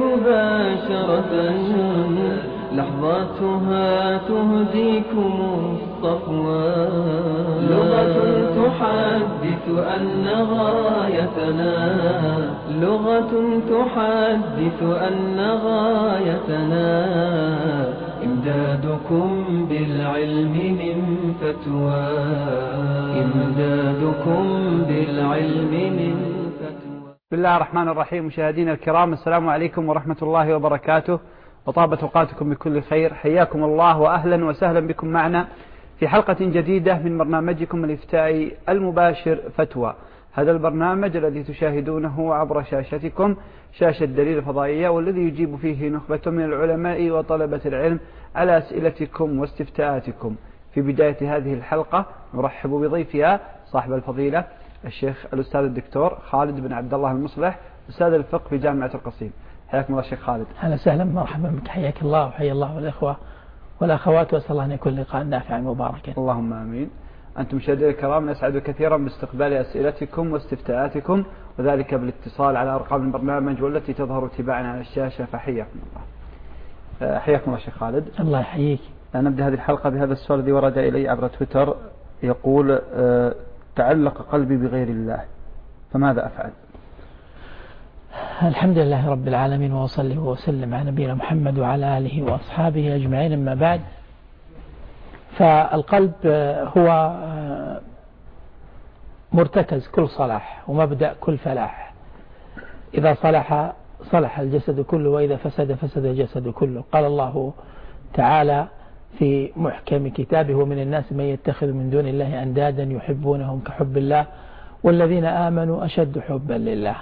مباشرة لحظاتها تهديكم الصفوى. لغة تحدث أن غايتنا إمدادكم بالعلم من فتوى. بسم الله الرحمن الرحيم. مشاهدينا الكرام، السلام عليكم ورحمة الله وبركاته، وطابت أوقاتكم بكل خير. حياكم الله وأهلا وسهلا بكم معنا في حلقة جديدة من برنامجكم الإفتائي المباشر فتوى. هذا البرنامج الذي تشاهدونه عبر شاشتكم، شاشة دليل الفضائية، والذي يجيب فيه نخبة من العلماء وطلبة العلم على أسئلتكم واستفتاءاتكم. في بداية هذه الحلقة نرحب بضيفها صاحب الفضيلة الشيخ الأستاذ الدكتور خالد بن عبد الله المصلح، أستاذ الفقه في جامعة القصيم. حياكم الله شيخ خالد. أهلا وسهلا، مرحبا بك، حياك الله وحيا الله والإخوة والأخوات، وأسأل الله أن يكون لقاء نافعا مباركا. اللهم آمين. أنتم مشاهدينا الكرام، نسعد كثيرا باستقبال أسئلتكم واستفتاءاتكم، وذلك بالاتصال على أرقام البرنامج والتي تظهر تباعا على الشاشة، فحياكم الله. حياكم الله شيخ خالد. الله يحييك. نبدأ هذه الحلقة بهذا السؤال الذي ورد إلي عبر تويتر، يقول: تعلق قلبي بغير الله، فماذا أفعل؟ الحمد لله رب العالمين، وأصلي وسلم على نبينا محمد وعلى آله وأصحابه أجمعين، أما بعد. فالقلب هو مرتكز كل صلاح ومبدأ كل فلاح. إذا صلح صلح الجسد كله، وإذا فسد فسد الجسد كله. قال الله تعالى في محكم كتابه: ومن الناس من يتخذ من دون الله أندادا يحبونهم كحب الله والذين آمنوا أشد حبا لله.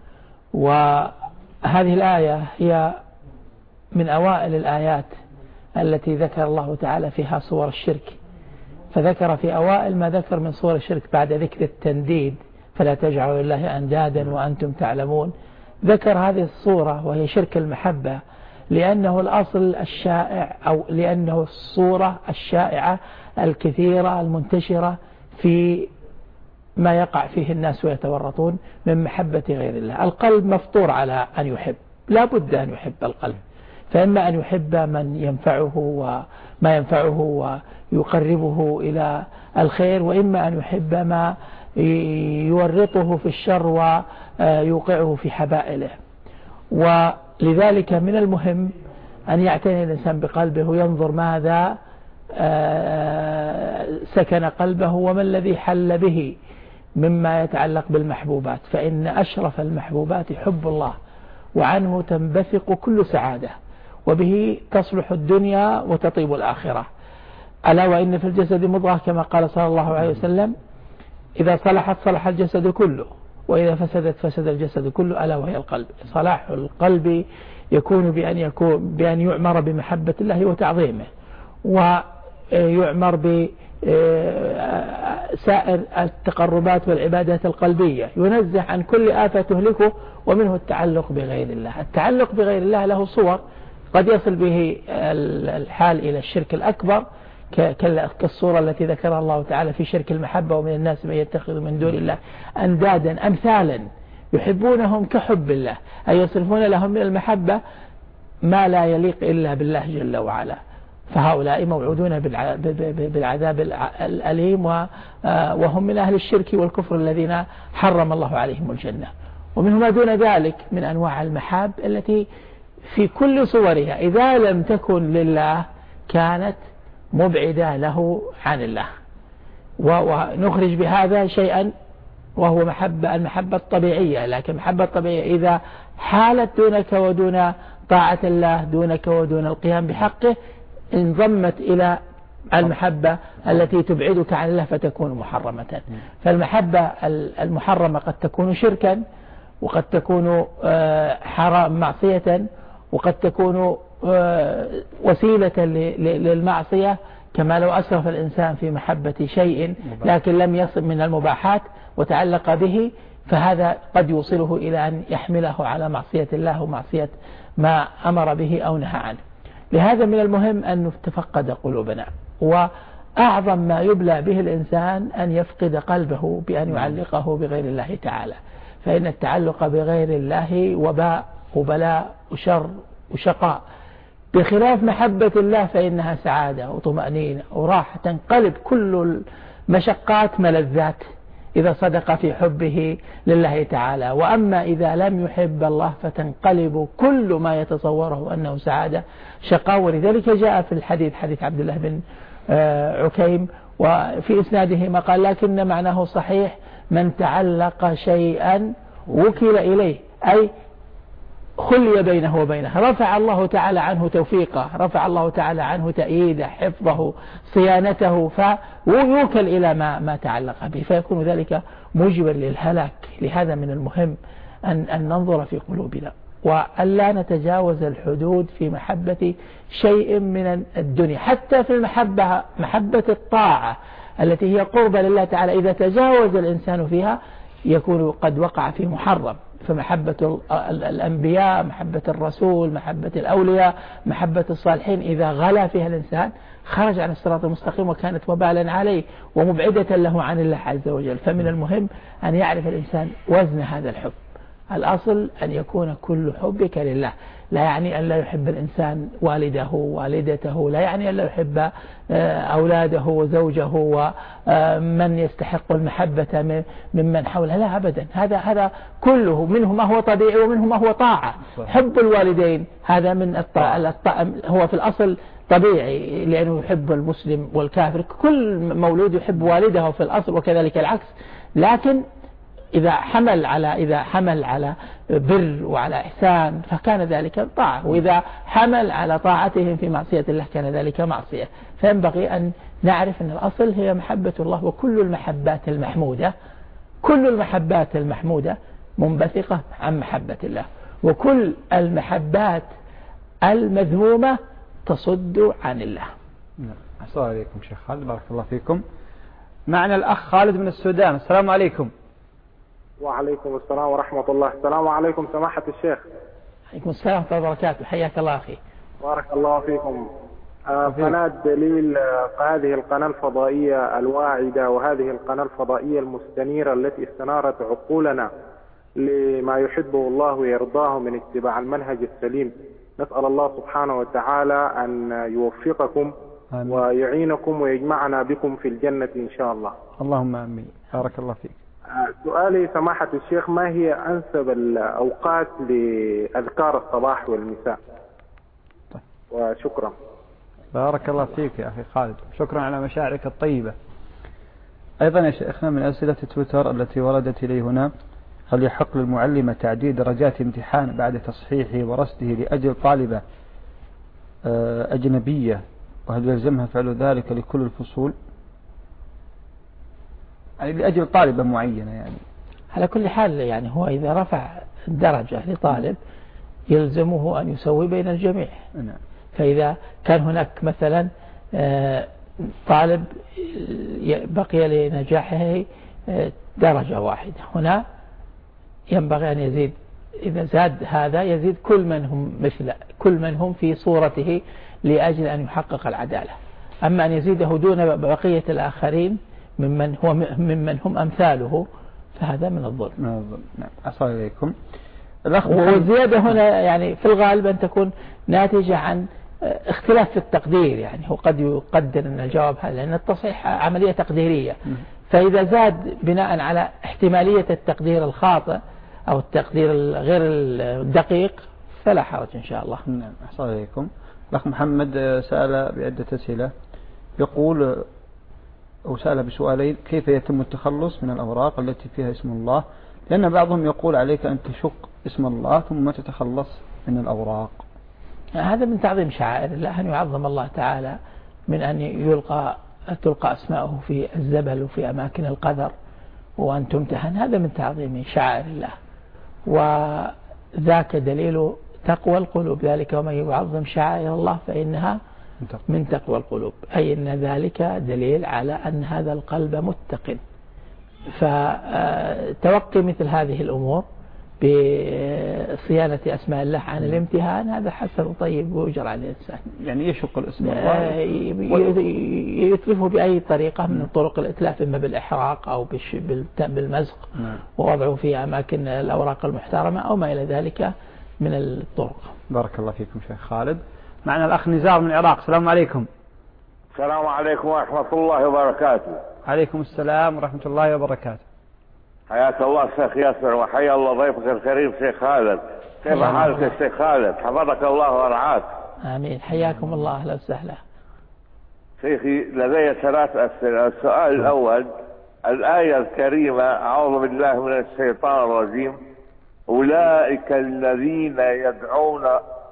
وهذه الآية هي من أوائل الآيات التي ذكر الله تعالى فيها صور الشرك، فذكر في أوائل ما ذكر من صور الشرك بعد ذكر التنديد: فلا تجعلوا لله أندادا وأنتم تعلمون. ذكر هذه الصورة وهي شرك المحبة، لأنه الأصل الشائع، أو لأنه الصورة الشائعة الكثيرة المنتشرة في ما يقع فيه الناس ويتورطون من محبة غير الله. القلب مفطور على أن يحب، لا بد أن يحب القلب، فإما أن يحب من ينفعه وما ينفعه ويقربه إلى الخير، وإما أن يحب ما يورطه في الشر ويوقعه في حبائله. ولذلك من المهم أن يعتني الإنسان بقلبه وينظر ماذا سكن قلبه وما الذي حل به مما يتعلق بالمحبوبات، فإن أشرف المحبوبات حب الله، وعنه تنبثق كل سعادة، وبه تصلح الدنيا وتطيب الآخرة. ألا وإن في الجسد مضغة، كما قال صلى الله عليه وسلم: إذا صلحت صلح الجسد كله، وإذا فسدت فسد الجسد كله، ألا وهي القلب. صلاح القلب يكون بأن يعمر بمحبة الله وتعظيمه، ويعمر بسائر التقربات والعبادات القلبية، ينزه عن كل آفة تهلكه، ومنه التعلق بغير الله. التعلق بغير الله له صور، قد يصل به الحال إلى الشرك الأكبر، كالصورة التي ذكرها الله تعالى في شرك المحبة: ومن الناس من يتخذ من دون الله أندادا أمثالا يحبونهم كحب الله، أي يصرفون لهم من المحبة ما لا يليق إلا بالله جل وعلا. فهؤلاء موعودون بالعذاب الأليم، وهم من أهل الشرك والكفر الذين حرم الله عليهم الجنة. ومنه ما دون ذلك من أنواع المحاب التي في كل صورها إذا لم تكن لله كانت مبعدة له عن الله. ونخرج بهذا شيئا وهو المحبة الطبيعية. لكن المحبة الطبيعية إذا حالت دونك ودون طاعة الله، دونك ودون القيام بحقه، انضمت إلى المحبة التي تبعدك عن الله فتكون محرمة. فالمحبة المحرمة قد تكون شركا، وقد تكون حرام معصية، وقد تكون وسيلة للمعصية، كما لو أسرف الإنسان في محبة شيء لكن لم يصل من المباحات وتعلق به، فهذا قد يوصله إلى أن يحمله على معصية الله ومعصية ما أمر به أو نهى عنه. لهذا من المهم أن نتفقد قلوبنا، وأعظم ما يبلى به الإنسان أن يفقد قلبه بأن يعلقه بغير الله تعالى، فإن التعلق بغير الله وباء وبلاء وشر وشقاء، بخلاف محبة الله فإنها سعادة وطمأنينة وراحة، تنقلب كل المشقات ملذات إذا صدق في حبه لله تعالى. وأما إذا لم يحب الله فتنقلب كل ما يتصوره أنه سعادة شقاء. ولذلك جاء في الحديث حديث عبد الله بن عكيم وفي إسناده ما قال لكن معناه صحيح: من تعلق شيئا وكل إليه، أي خلي بينه وبينه، رفع الله تعالى عنه توفيقه، رفع الله تعالى عنه تأييده، حفظه، صيانته، فيوكل إلى ما تعلق به، فيكون ذلك موجبا للهلاك. لهذا من المهم أن ننظر في قلوبنا وألا نتجاوز الحدود في محبة شيء من الدنيا، حتى في المحبة، محبة الطاعة التي هي قربة لله تعالى، إذا تجاوز الإنسان فيها يكون قد وقع في محرم. فمحبة الأنبياء، محبة الرسول، محبة الأولياء، محبة الصالحين، إذا غلا فيها الإنسان خرج عن الصراط المستقيم وكانت وبالا عليه ومبعدة له عن الله عز وجل. فمن المهم أن يعرف الإنسان وزن هذا الحب. الأصل أن يكون كل حبك لله، لا يعني أن لا يحب الإنسان والده والدته، لا يعني أن لا يحب أولاده وزوجه ومن يستحق المحبة ممن حوله، لا أبدا. هذا كله منه ما هو طبيعي ومنه ما هو طاعة. حب الوالدين هذا من هو في الأصل طبيعي، لأنه يحب المسلم والكافر، كل مولود يحب والده في الأصل وكذلك العكس. لكن إذا حمل على بر وعلى إحسان فكان ذلك طاعة، وإذا حمل على طاعتهم في معصية الله كان ذلك معصية. فينبغي أن نعرف أن الأصل هي محبة الله. وكل المحبات المحمودة منبثقة عن محبة الله، وكل المحبات المذمومة تصد عن الله. السلام عليكم شيخ خالد، بارك الله فيكم. معنا الأخ خالد من السودان. السلام عليكم. وعليكم السلام ورحمة الله. السلام عليكم سماحة الشيخ. عليكم السلام ورحمة الله وبركاته، حياك الله أخي. بارك الله فيكم. قناة دليل، هذه القناة الفضائية الواعدة، وهذه القناة الفضائية المستنيرة التي استنارت عقولنا لما يحبه الله ويرضاه من اتباع المنهج السليم. نسأل الله سبحانه وتعالى أن يوفقكم ويعينكم ويجمعنا بكم في الجنة إن شاء الله. اللهم آمين. بارك الله فيك. سؤالي سماحة الشيخ: ما هي أنسب الأوقات لأذكار الصباح والمساء؟ طيب. وشكرا. بارك الله فيك يا أخي خالد، شكرا على مشاعرك الطيبة. أيضا يا شيخنا من أسئلة تويتر التي وردت إلي هنا: هل يحق للمعلمة تعديل درجات امتحان بعد تصحيحه ورصده لأجل طالبة أجنبية، وهل يلزمها فعل ذلك لكل الفصول؟ يعني لأجل طالبة معينة يعني. على كل حال يعني هو إذا رفع الدرجة لطالب يلزمه أن يسوي بين الجميع. فإذا كان هناك مثلا طالب بقي لنجاحه درجة واحدة، هنا ينبغي أن يزيد، إذا زاد هذا يزيد كل من هم في صورته لأجل أن يحقق العدالة. أما أن يزيده دون بقية الآخرين ممن هم أمثاله فهذا من الظلم. نعم. أصلي إليكم. والزيادة هنا يعني في الغالب أن تكون ناتجة عن اختلاف في التقدير، يعني هو قد يقدر أن الجواب هذا، لأن التصحيح عملية تقديرية، فإذا زاد بناء على احتمالية التقدير الخاطئ أو التقدير غير الدقيق فلا حرج إن شاء الله. نعم. أصلي إليكم. الأخ محمد سأل بعدة أسئلة، يقول أو سأل بسؤالين: كيف يتم التخلص من الأوراق التي فيها اسم الله؟ لأن بعضهم يقول عليك أن تشق اسم الله ثم تتخلص من الأوراق. هذا من تعظيم شعائر الله، أن يعظم الله تعالى من أن تلقى أسماؤه في الزبل وفي أماكن القذر وأن تمتهن، هذا من تعظيم شعائر الله، وذاك دليل تقوى القلوب. ذلك ومن يعظم شعائر الله فإنها من تقوى القلوب، أي أن ذلك دليل على أن هذا القلب متقن. فتوقي مثل هذه الأمور بصيانة أسماء الله عن الامتهان هذا حسن وطيب ويجر على الإنسان. يعني يشق الاسم الله يتلفه بأي طريقة من طرق الإتلاف، إما بالإحراق أو بالمزق ووضعه في أماكن الأوراق المحترمة أو ما إلى ذلك، من الطرق. بارك الله فيكم شيخ خالد. معنا الأخ نزار من العراق. السلام عليكم. السلام عليكم ورحمة الله وبركاته. عليكم السلام ورحمة الله وبركاته. حياك الله شيخ ياسر، وحيا الله ضيفك الكريم شيخ خالد. كيف حالك يا شيخ خالد؟ حفظك الله ورعاك. آمين. حياكم الله. أهلا وسهلا. شيخي لدي 3 أسئلة. السؤال الأول، الآية الكريمة أعوذ بالله من الشيطان الرجيم أولئك الذين يدعون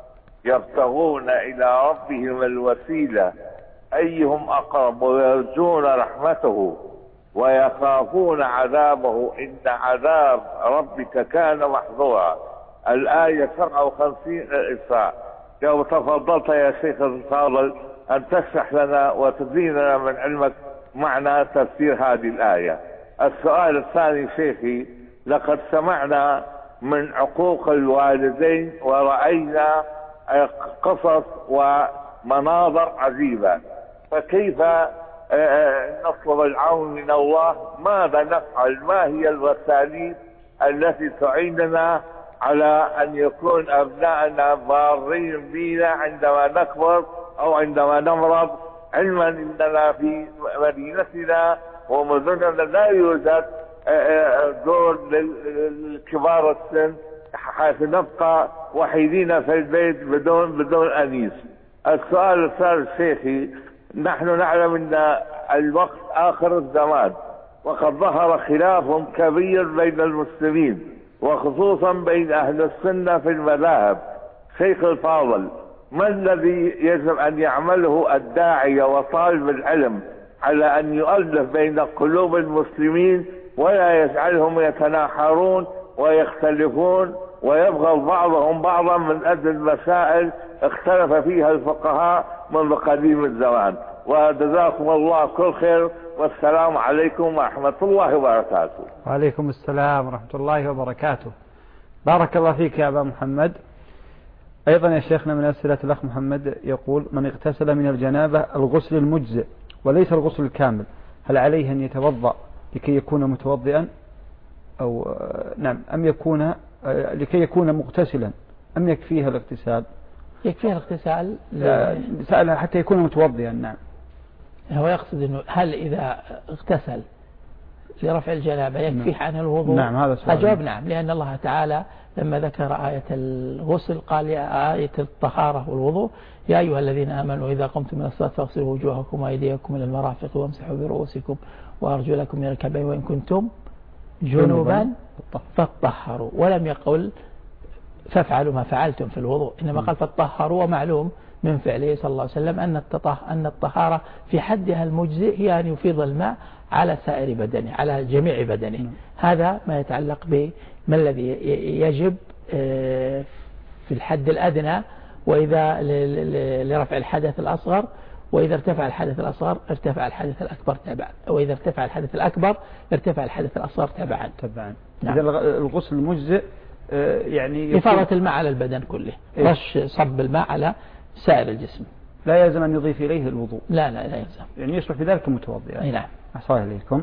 يبتغون إلى ربهم الوسيلة أيهم أقرب ويرجون رحمته ويخافون عذابه إن عذاب ربك كان محظورا. الآية 57 الإسراء. لو تفضلت يا شيخ الفاضل أن تشرح لنا وتزيننا من علمك معنى تفسير هذه الآية. السؤال الثاني شيخي، لقد سمعنا من عقوق الوالدين ورأينا قصص ومناظر عجيبة، فكيف نطلب العون من الله؟ ماذا نفعل؟ ما هي الوسائل التي تعيننا على أن يكون أبنائنا بارين بنا عندما نكبر أو عندما نمرض، علما أننا في مدينتنا ومدننا لا يوجد دور للكبار السن حيث نبقى وحيدين في البيت بدون أنيس. السؤال الثالث شيخي، نحن نعلم أن الوقت آخر الزمان، وقد ظهر خلاف كبير بين المسلمين وخصوصا بين أهل السنة في المذاهب. شيخ الفاضل، ما الذي يجب أن يعمله الداعية وطالب العلم على أن يؤلف بين قلوب المسلمين ولا يجعلهم يتناحرون ويختلفون ويبغض بعضهم بعضا من أجل مسائل اختلف فيها الفقهاء منذ قديم الزمان؟ وجزاكم الله كل خير، والسلام عليكم ورحمة الله وبركاته. وعليكم السلام ورحمة الله وبركاته. بارك الله فيك يا أبا محمد. أيضا يا شيخنا من أسئلة الأخ محمد يقول: من اغتسل من الجنابة الغسل المجزئ وليس الغسل الكامل، هل عليه أن يتوضأ لكي يكون متوضئا أو نعم أم يكون لكي يكون مغتسلا أم يكفيها الاغتسال؟ يكفيها الاغتسال سألها حتى يكون متوضئا. نعم. هو يقصد أنه هل إذا اغتسل لرفع الجنابة يكفيه عن الوضوء؟ نعم هذا سؤال. أجاب نعم، لأن الله تعالى لما ذكر آية الغسل قال يا آية الطهارة والوضوء: يا أيها الذين آمنوا إذا قمتم من الصلاة فاغسلوا وجوهكم وأيديكم إلى المرافق وامسحوا برؤوسكم وأرجلكم إلى الكعبين وإن كنتم جنوبا فاطهروا. ولم يقل فافعلوا ما فعلتم في الوضوء، إنما قال فاطهروا. ومعلوم من فعله صلى الله عليه وسلم أن الطهارة في حدها المجزئ هي أن يفيض الماء على سائر بدنه، على جميع بدنه. هذا ما يتعلق بما الذي يجب في الحد الأدنى، وإذا لرفع الحدث الأصغر، وإذا ارتفع الحدث الأصغر ارتفع الحدث الأكبر تبعا، وإذا ارتفع الحدث الأكبر ارتفع الحدث الأصغر تبعا. نعم. إذا الغسل المجزئ يعني إفاضة الماء على البدن كله، رش صب الماء على سائر الجسم، لا يلزم أن يضيف إليه الوضوء. لا يلزم، يعني يصبح في ذلك متوضئا. أي نعم. أحصل إليكم.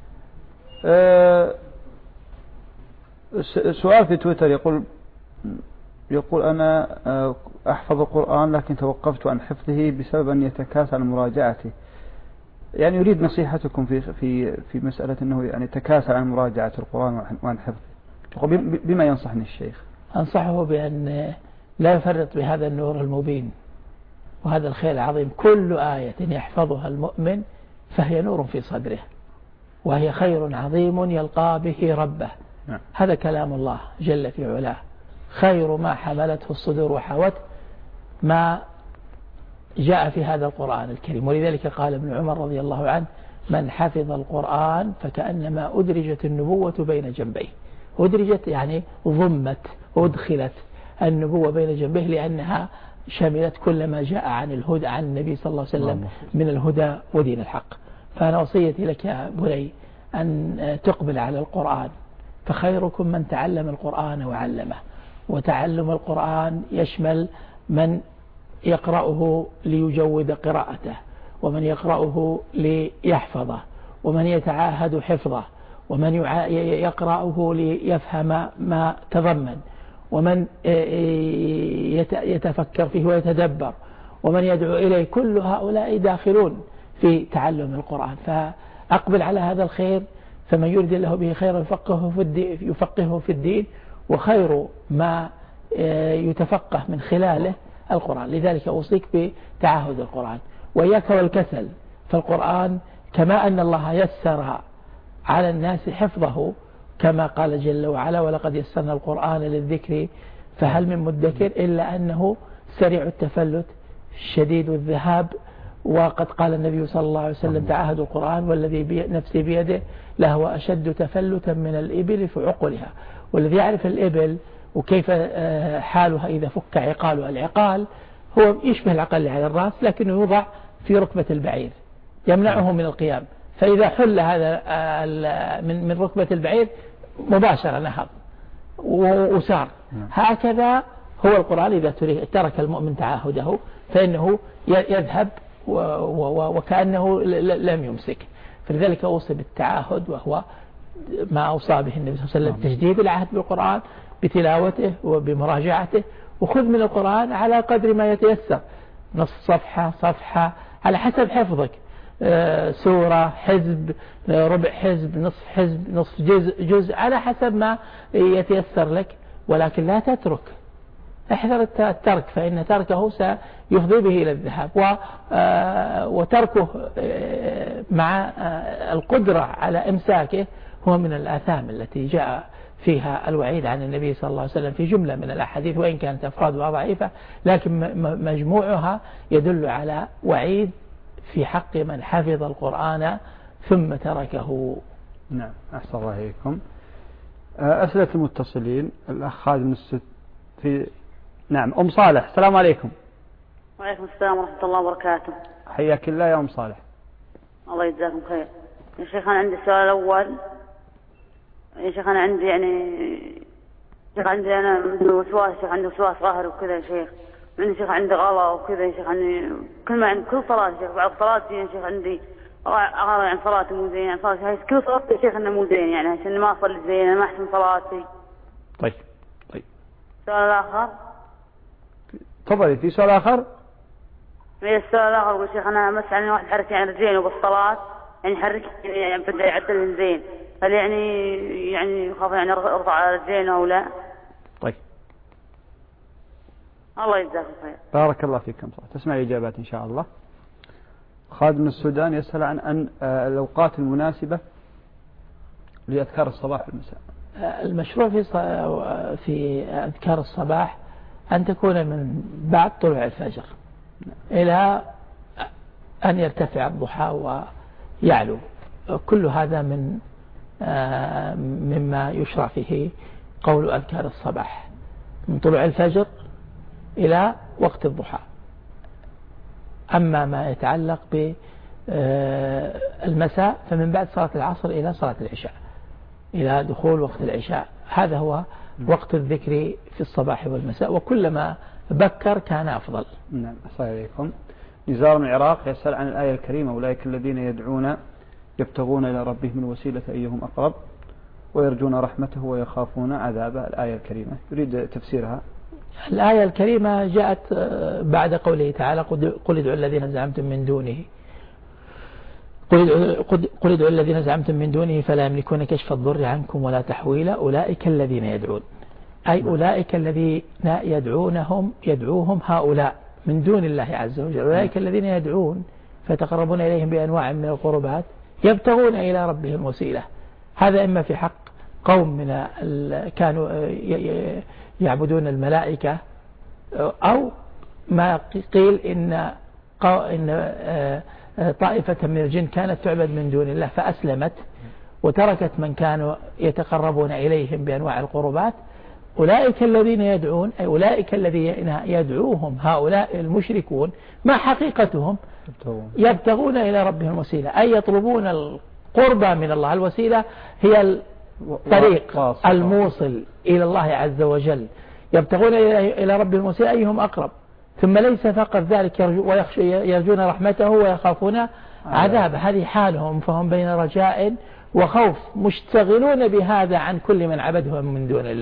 سؤال في تويتر يقول أنا أحفظ القرآن لكن توقفت عن حفظه بسبب أن يتكاسل عن مراجعته. يعني يريد نصيحتكم في مسألة أنه يعني تكاسل عن مراجعة القرآن وعن حفظه. بما ينصحني الشيخ؟ أنصحه بأن لا يفرط بهذا النور المبين وهذا الخير العظيم. كل آية يحفظها المؤمن فهي نور في صدره، وهي خير عظيم يلقى به ربه. هذا كلام الله جل في علاه، خير ما حملته الصدور وحوته ما جاء في هذا القرآن الكريم. ولذلك قال ابن عمر رضي الله عنه: من حفظ القرآن فكأنما أدرجت النبوة بين جنبيه. أدرجت يعني ضمت وادخلت النبوة بين جنبيه، لأنها شملت كل ما جاء عن الهدى عن النبي صلى الله عليه وسلم من الهدى ودين الحق. فأنا وصيتي لك يا بني أن تقبل على القرآن، فخيركم من تعلم القرآن وعلمه. وتعلم القرآن يشمل من يقرأه ليجود قراءته، ومن يقرأه ليحفظه، ومن يتعاهد حفظه، ومن يقرأه ليفهم ما تضمن، ومن يتفكر فيه ويتدبر ومن يدعو إليه، كل هؤلاء داخلون في تعلم القرآن. فأقبل على هذا الخير، فمن يريد الله به خيرا يفقهه في الدين، وخير ما يتفقه من خلاله القرآن. لذلك أوصيك بتعاهد القرآن وإياك والكسل. فالقرآن كما أن الله يسر على الناس حفظه كما قال جل وعلا ولقد يسرنا القرآن للذكر فهل من مدكر، إلا أنه سريع التفلت شديد الذهاب. وقد قال النبي صلى الله عليه وسلم تعاهد القرآن والذي نفسي بيده لهو أشد تفلتا من الإبل في عقلها. والذي يعرف الإبل وكيف حالها إذا فك عقالها، العقال هو يشبه العقل على الرأس لكنه يوضع في ركبة البعير يمنعه من القيام، فإذا حل هذا من ركبة البعير مباشرة نهض وسار. هكذا هو القرآن إذا ترك المؤمن تعاهده فإنه يذهب وكأنه لم يمسك. فلذلك أوصي بالتعاهد، وهو ما أوصى به النبي صلى الله عليه وسلم، تجديد العهد بالقرآن بتلاوته وبمراجعته. وخذ من القرآن على قدر ما يتيسر، نصف صفحة صفحة على حسب حفظك، سورة حزب ربع حزب نصف حزب نصف جزء على حسب ما يتيسر لك. ولكن لا تترك، احذر الترك، فإن تركه سيفضي به إلى الذهاب. وتركه مع القدرة على إمساكه هو من الآثام التي جاء فيها الوعيد عن النبي صلى الله عليه وسلم في جملة من الأحاديث، وإن كانت أفرادها ضعيفة لكن مجموعها يدل على وعيد في حق من حفظ القرآن ثم تركه. نعم، أحسن الله إليكم. أسئلة المتصلين. الأخ خادم في نعم أم صالح، السلام عليكم. وعليكم السلام ورحمة الله وبركاته. حياك الله يا أم صالح. الله يجزاكم خير. يا شيخ أنا عندي السؤال الأول. يا شيخ أنا عندي شيخ عندي أنا وسواس، شيخ عندي وسواس ظاهر وكذا يا شيخ. عندي شيخ عندي غلا وكذا يا شيخ، كل صلاة يا شيخ، بعض صلاتي يا شيخ عندي غلا، يعني صلاتي مو زين، يعني صلاتي كل صلاة يا شيخ إنه مو زين، يعني عشان ما أصلي زين، أنا ما أحسن صلاتي. طيب. السؤال الآخر. تفضلي، في سؤال آخر؟ السؤال الآخر يا شيخ أنا مثلا واحد حرك يعني رجلين وبالصلاة يعني حرك يعني بدأ يعدل زين، هل يعني يخاف يعني ارفع على رجلين أو لا؟ طيب. الله يجزاكم خير. بارك الله فيكم. تسمع الإجابات إن شاء الله. خادم السودان يسأل عن الأوقات المناسبة لأذكار الصباح والمساء. المشروع في أذكار الصباح أن تكون من بعد طلوع الفجر إلى أن يرتفع الضحى ويعلو. كل هذا مما يشرع فيه قول أذكار الصباح، من طلوع الفجر إلى وقت الضحى. أما ما يتعلق بالمساء فمن بعد صلاة العصر إلى صلاة العشاء، إلى دخول وقت العشاء. هذا هو وقت الذكر في الصباح والمساء، وكلما بكر كان أفضل. نعم، أحسن إليكم. نزار من العراق يسأل عن الآية الكريمة أولئك الذين يدعون يبتغون إلى ربهم الوسيلة أيهم أقرب ويرجون رحمته ويخافون عذابه. الآية الكريمة يريد تفسيرها. الآية الكريمة جاءت بعد قوله تعالى قل ادعوا الذين زعمتم من دونه، قل ادعوا الذين زعمتم من دونه فلا يملكون كشف الضر عنكم ولا تحويلا أولئك الذين يدعون، أي أولئك الذين يدعوهم هؤلاء من دون الله عز وجل. أولئك الذين يدعون فيتقربون إليهم بأنواع من القربات يبتغون إلى ربهم وسيلة. هذا إما في حق قوم من كانوا يعبدون الملائكة، أو ما قيل إن طائفة من الجن كانت تعبد من دون الله فأسلمت وتركت من كانوا يتقربون إليهم بأنواع القربات. أولئك الذين يدعون، أي أولئك الذين يدعوهم هؤلاء المشركون، ما حقيقتهم؟ يبتغون إلى ربهم وسيلة، أي يطلبون القربى من الله. الوسيلة هي الطريق الموصل إلى الله عز وجل، يبتغون إلى ربهم وسيلة أيهم أقرب. ثم ليس فقط ذلك، يرجون رحمته ويخافون عذابه. هذه حالهم، فهم بين رجاء وخوف، مشتغلون بهذا عن كل من عبدهم من دون الله.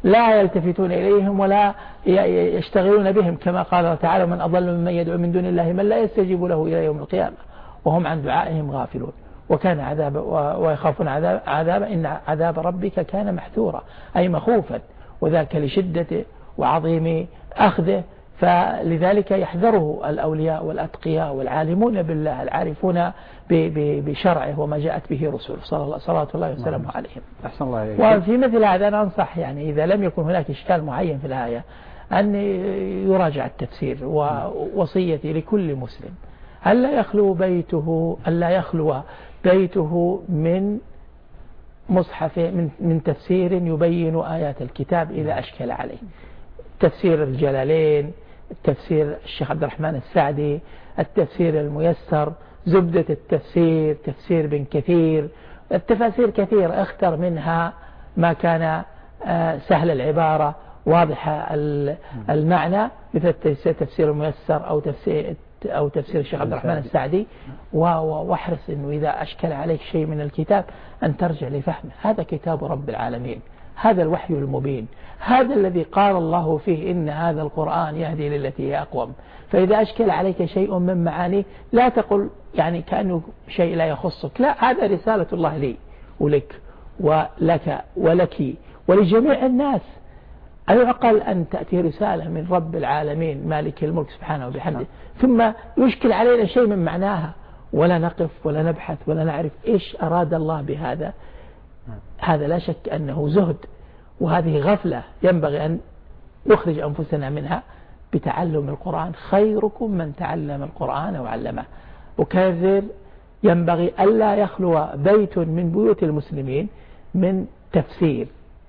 لا يلتفتون إليهم ولا يشتغلون بهم، كما قال تعالى: من أضل ممن يدعو من دون الله من لا يستجيب له إلى يوم القيامة وهم عن دعائهم غافلون وكان عذاب ويخافون عذاب إن عذاب ربك كان محذورا، أي مخوفا، وذاك لشدته وعظيم أخذه. فلذلك يحذره الأولياء والأتقياء والعالمون بالله العارفون بشرعه وما جاءت به رسوله صلى الله وسلم عليهم. أحسن الله عليك. وفي مثل هذا ننصح يعني إذا لم يكن هناك إشكال معين في الآية أن يراجع التفسير. ووصيتي لكل مسلم ألا يخلو بيته من مصحف من تفسير يبين آيات الكتاب إذا أشكل عليه. تفسير الجلالين، التفسير الشيخ عبد الرحمن السعدي، التفسير الميسر، زبدة التفسير، تفسير بن كثير، التفاسير كثيرة، اختر منها ما كان سهل العبارة واضح المعنى، مثل تفسير الميسر أو تفسير الشيخ عبد الرحمن السعدي، واحرص أنه إذا أشكل عليك شيء من الكتاب أن ترجع لفهمه. هذا كتاب رب العالمين، هذا الوحي المبين، هذا الذي قال الله فيه إن هذا القرآن يهدي للتي هي أقوم. فإذا أشكل عليك شيء من معانيه لا تقل يعني كأنه شيء لا يخصك، لا، هذا رسالة الله لي ولك ولك ولجميع الناس. الأقل أن تأتي رسالة من رب العالمين مالك الملك سبحانه وبحمده ثم يشكل علينا شيء من معناها ولا نقف ولا نبحث ولا نعرف إيش أراد الله بهذا. هذا لا شك أنه زهد، وهذه غفلة ينبغي أن نخرج أنفسنا منها بتعلم القرآن. خيركم من تعلم القرآن وعلمه. وكذلك ينبغي ألا يخلو بيت من بيوت المسلمين من تفسير،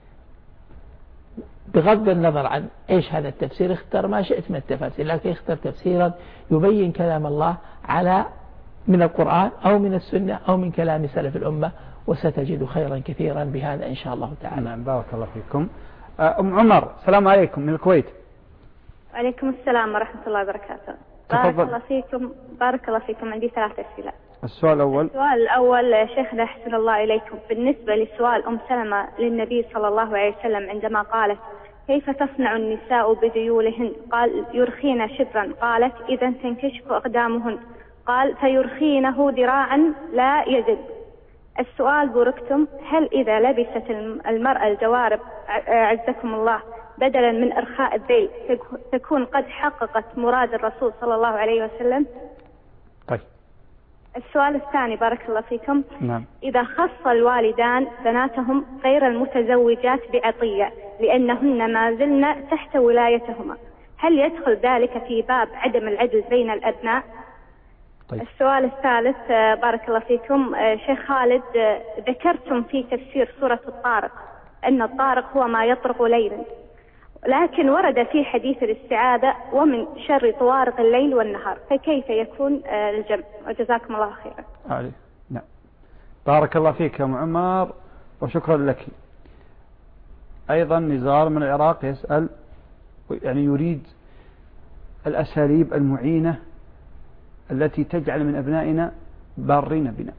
بغض النظر عن إيش هذا التفسير. اختر ما شئت من التفاسير، لكن اختر تفسيرا يبين كلام الله من القرآن أو من السنة أو من كلام سلف الأمة، وستجد خيرا كثيرا بهذا إن شاء الله تعالى. نعم، بارك الله فيكم. أم عمر، السلام عليكم من الكويت. وعليكم السلام ورحمة الله وبركاته. بارك الله فيكم. عندي 3 أسئلة. السؤال الأول شيخنا أحسن الله إليكم، بالنسبة لسؤال أم سلمة للنبي صلى الله عليه وسلم عندما قالت: كيف تصنع النساء بذيولهن؟ قال: يرخين شبرا. قالت: إذا تنكشف أقدامهن. قال: فيرخينه ذراعا لا يزد. السؤال بوركتم: هل إذا لبست المرأة الجوارب عزكم الله بدلا من إرخاء الذيل تكون قد حققت مراد الرسول صلى الله عليه وسلم؟ طيب. السؤال الثاني بارك الله فيكم: نعم. إذا خص الوالدان بناتهم غير المتزوجات بعطية لأنهن ما زلن تحت ولايتهما، هل يدخل ذلك في باب عدم العدل بين الأبناء؟ طيب. السؤال الثالث بارك الله فيكم: شيخ خالد، ذكرتم في تفسير سورة الطارق أن الطارق هو ما يطرق ليلا، لكن ورد في حديث الاستعاذة: ومن شر طوارق الليل والنهار، فكيف يكون الجمع؟ وجزاكم الله خيرا. نعم، بارك الله فيك يا عمر وشكرا لك. أيضا نزار من العراق يسأل، يعني يريد الأساليب المعينة التي تجعل من أبنائنا بارين بنا.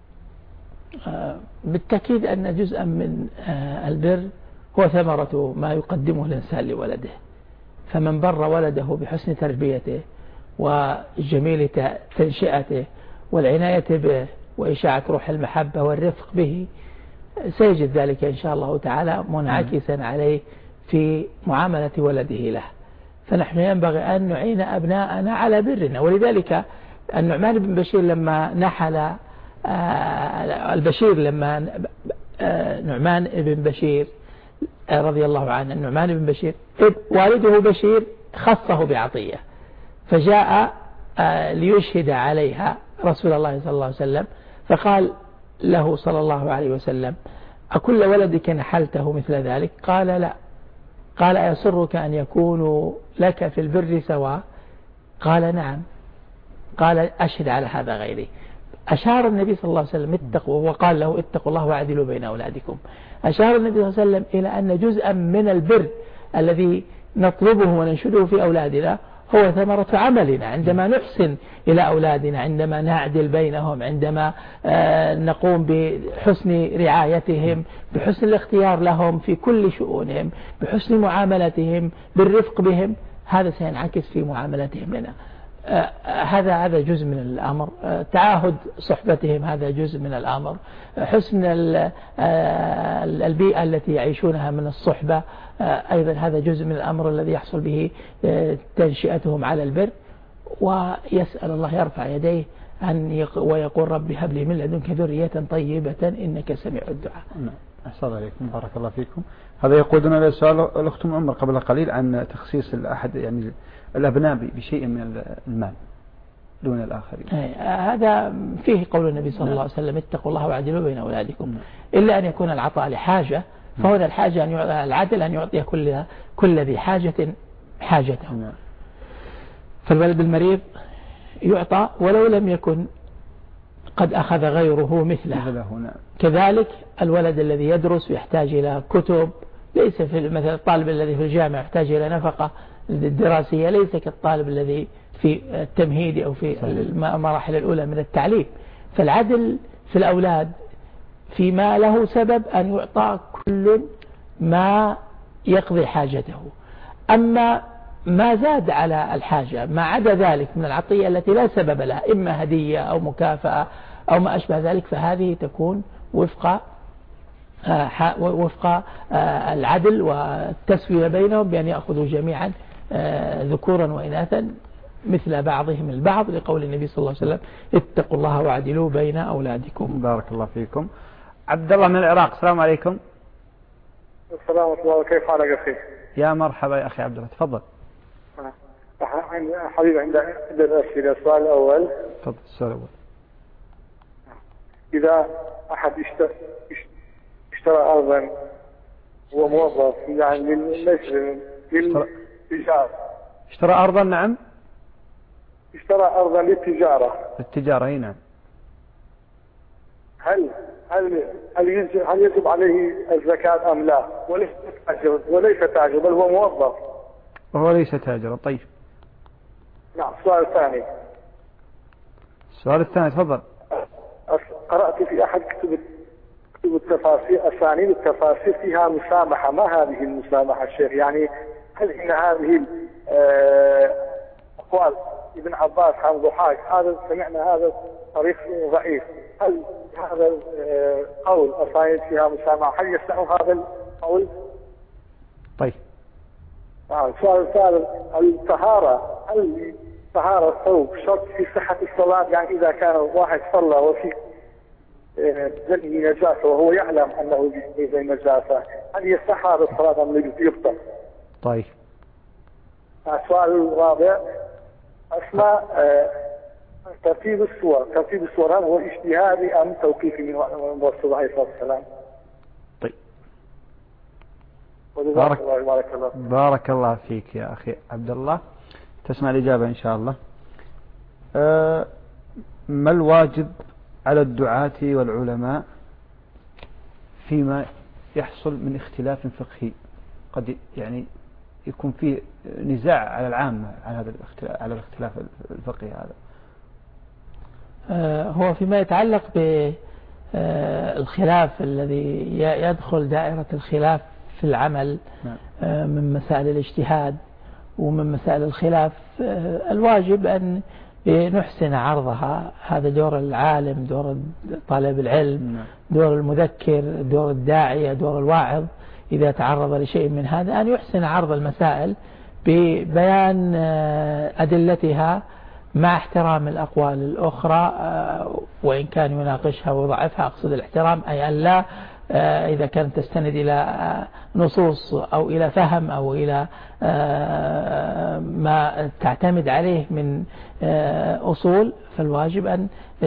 بالتأكيد أن جزءا من البر هو ثمرة ما يقدمه الإنسان لولده، فمن بر ولده بحسن تربيته وجميل تنشئته والعناية به وإشاعة روح المحبة والرفق به سيجد ذلك إن شاء الله تعالى منعكسا عليه في معاملة ولده له. فنحن ينبغي أن نعين أبناءنا على برنا. ولذلك النعمان بن بشير لما نحل نعمان بن بشير رضي الله عنه، النعمان بن بشير والده بشير خصه بعطية، فجاء ليشهد عليها رسول الله صلى الله عليه وسلم، فقال له صلى الله عليه وسلم: أكل ولدك نحلته مثل ذلك؟ قال: لا. قال: أيسرك أن يكونوا لك في البر سواء؟ قال: نعم. قال: أشهد على هذا غيري. أشار النبي صلى الله عليه وسلم اتقوا، وقال له: اتقوا الله واعدلوا بين أولادكم. أشار النبي صلى الله عليه وسلم إلى أن جزءا من البر الذي نطلبه وننشده في أولادنا هو ثمرة عملنا عندما نحسن إلى أولادنا، عندما نعدل بينهم، عندما نقوم بحسن رعايتهم، بحسن الاختيار لهم في كل شؤونهم، بحسن معاملتهم، بالرفق بهم، هذا سينعكس في معاملتهم لنا. هذا جزء من الأمر. تعاهد صحبتهم هذا جزء من الأمر. حسن البيئة التي يعيشونها من الصحبة أيضا هذا جزء من الأمر الذي يحصل به تنشئتهم على البر. ويسأل الله يرفع يديه ويقول رب هب لي من لدنك ذرية طيبة إنك سميع الدعاء. أحسن عليكم، بارك الله فيكم. هذا يقودنا إلى سؤال الأخت أم عمر قبل قليل عن تخصيص الأحد يعني الأبناء بشيء من المال دون الآخرين. هذا فيه قول النبي صلى الله عليه وسلم اتقوا الله واعدلوا بين أولادكم، إلا أن يكون العطاء لحاجة، فهنا الحاجة العدل أن يعطي كل ذي حاجة حاجته. فالولد المريض يعطى ولو لم يكن قد أخذ غيره مثله. كذلك الولد الذي يدرس يحتاج إلى كتب، ليس في مثل الطالب الذي في الجامعة يحتاج إلى نفقة الدراسية، ليس كالطالب الذي في التمهيد أو في المراحل الأولى من التعليم. فالعدل في الأولاد فيما له سبب أن يعطى كل ما يقضي حاجته. أما ما زاد على الحاجة ما عدا ذلك من العطية التي لا سبب لها، إما هدية أو مكافأة أو ما أشبه ذلك، فهذه تكون وفق العدل والتسوية بينهم بأن يأخذوا جميعا ذكورا وإناثا مثل بعضهم البعض، لقول النبي صلى الله عليه وسلم اتقوا الله واعدلوا بين أولادكم. بارك الله فيكم. عبد الله من العراق، السلام عليكم. السلام عليكم، كيف حالك أخي؟ يا مرحبا يا أخي عبد الله، تفضل. حبيبي عندي الأسئلة. السؤال الأول. تفضل. السؤال الأول، إذا أحد اشترى أرضا هو موظف يعني للنشر للتجارة. اشترى أرضا؟ نعم، اشترى أرضا للتجارة. للتجارة، اي نعم. هل يجب عليه الزكاة أم لا؟ وليس تاجر بل هو موظف. وهو ليس تاجرا. طيب. نعم. السؤال الثاني. السؤال الثاني، تفضل. قرأت في أحد كتب التفاسير أسانيد التفاسير فيها مسامحة. ما هذه المسامحة الشيخ؟ يعني هل إن هذه أقوال ابن عباس عن ضحاك هذا سمعنا هذا طريق ضعيف، هل هذا قول أسانيد فيها مسامحة هل يصح هذا القول؟ طيب. السؤال الثالث، الطهارة، هل طهارة الثوب شرط في صحة الصلاة؟ يعني إذا كان واحد صلى وفي ذنبه نجاسة وهو يعلم أنه به نجاسة، هل يصح هذا الصلاة أم يبطل؟ طيب. السؤال الرابع، أسماء ترتيب السور هل هو اجتهادي أم توقيفي من الرسول عليه الصلاة والسلام؟ طيب. بارك الله فيك يا أخي عبد الله. تسمع الإجابة إن شاء الله. ما الواجب على الدعاة والعلماء فيما يحصل من اختلاف فقهي قد يعني يكون فيه نزاع على العامة على الاختلاف الفقهي هذا؟ هو فيما يتعلق بالخلاف الذي يدخل دائرة الخلاف في العمل من مسائل الاجتهاد ومن مسائل الخلاف، الواجب أن نحسن عرضها. هذا دور العالم، دور طالب العلم، دور المذكر، دور الداعية، دور الواعظ إذا تعرض لشيء من هذا أن يحسن عرض المسائل ببيان أدلتها مع احترام الأقوال الأخرى وإن كان يناقشها ويضعفها. أقصد الاحترام أي أن لا إذا كانت تستند إلى نصوص أو إلى فهم أو إلى ما تعتمد عليه من أصول، فالواجب أن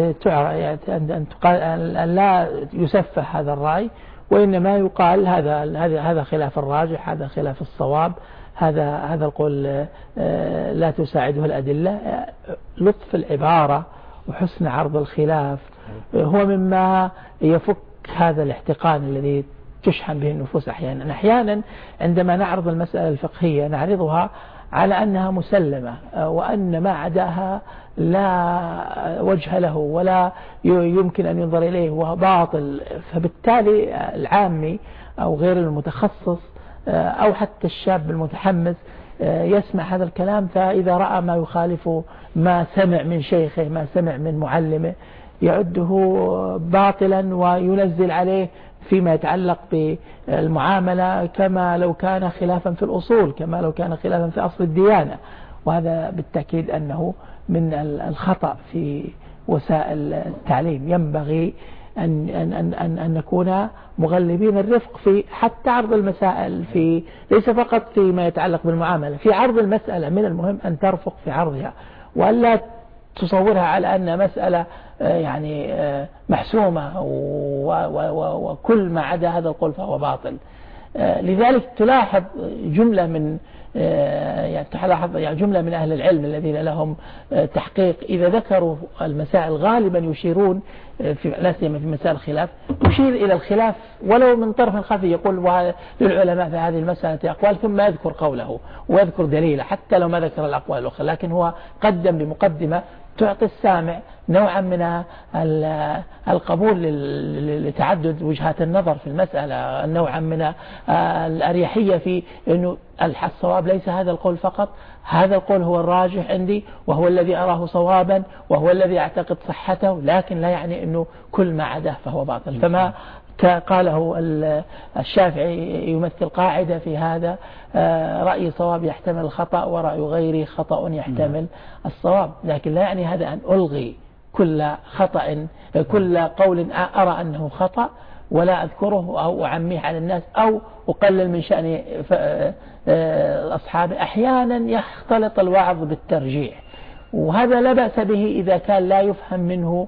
لا يسفه هذا الرأي، وإنما يقال هذا خلاف الراجح، هذا خلاف الصواب، هذا القول لا تساعده الأدلة. لطف العبارة وحسن عرض الخلاف هو مما يفك هذا الاحتقان الذي تشحن به النفوس أحيانا عندما نعرض المسألة الفقهية نعرضها على أنها مسلمة وأن ما عداها لا وجه له ولا يمكن أن ينظر إليه وهو باطل، فبالتالي العامي أو غير المتخصص أو حتى الشاب المتحمس يسمع هذا الكلام، فإذا رأى ما يخالف ما سمع من شيخه ما سمع من معلمه يعده باطلا وينزل عليه فيما يتعلق بالمعاملة كما لو كان خلافا في الأصول، كما لو كان خلافا في أصل الديانة. وهذا بالتأكيد أنه من الخطأ في وسائل التعليم. ينبغي أن نكون مغلبين الرفق في حتى عرض المسائل، في ليس فقط فيما يتعلق بالمعاملة، في عرض المسألة من المهم أن ترفق في عرضها وألا تصورها على أن مسألة يعني محسومة وكل ما عدا هذا القول فهو باطل. لذلك تلاحظ جملة من جملة من أهل العلم الذين لهم تحقيق إذا ذكروا المسائل غالبا يشيرون لا سيما في مسائل الخلاف يشير إلى الخلاف ولو من طرف خفي، يقول للعلماء في هذه المسألة أقوال ثم يذكر قوله ويذكر دليله حتى لو ما ذكر الأقوال الأخرى، لكن هو قدم بمقدمة تعطي السامع نوعا من القبول لتعدد وجهات النظر في المسألة، نوعا من الأريحية في أنه الصواب ليس هذا القول فقط، هذا القول هو الراجح عندي وهو الذي أراه صوابا وهو الذي أعتقد صحته، لكن لا يعني أنه كل ما عداه فهو باطل. فما قاله الشافعي يمثل قاعدة في هذا: رأي صواب يحتمل الخطأ ورأي غيري خطأ يحتمل الصواب، لكن لا يعني هذا أن ألغي كل قول أرى أنه خطأ ولا أذكره أو أعميه على الناس أو أقلل من شأن أصحابه. أحيانا يختلط الوعظ بالترجيح، وهذا لا بأس به إذا كان لا يفهم منه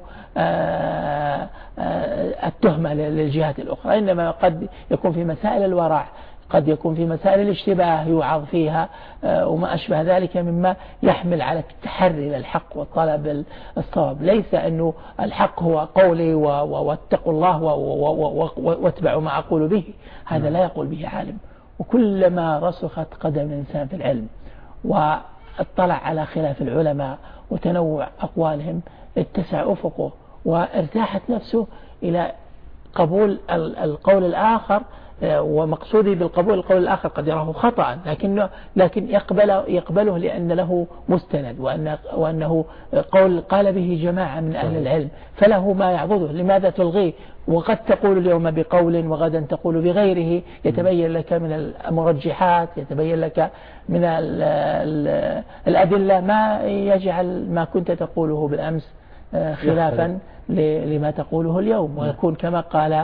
التهمة للجهات الأخرى، إنما قد يكون في مسائل الورع، قد يكون في مسائل الاشتباه يوعظ فيها وما أشبه ذلك مما يحمل على التحري للحق والطلب الصواب. ليس أنه الحق هو قولي واتقوا الله واتبعوا ما أقول به، هذا لا يقول به عالم. وكلما رسخت قدم الإنسان في العلم واطلع على خلاف العلماء وتنوع أقوالهم اتسع أفقه وارتاحت نفسه إلى قبول القول الآخر. ومقصودي بالقبول القول الآخر قد يراه خطأ لكن يقبله لأن له مستند وأنه قول قال به جماعة من أهل العلم فله ما يعضده. لماذا تلغيه؟ وقد تقول اليوم بقول وغدا تقول بغيره، يتبين لك من المرجحات، يتبين لك من الأدلة ما يجعل ما كنت تقوله بالأمس خلافا لما تقوله اليوم، ويكون كما قال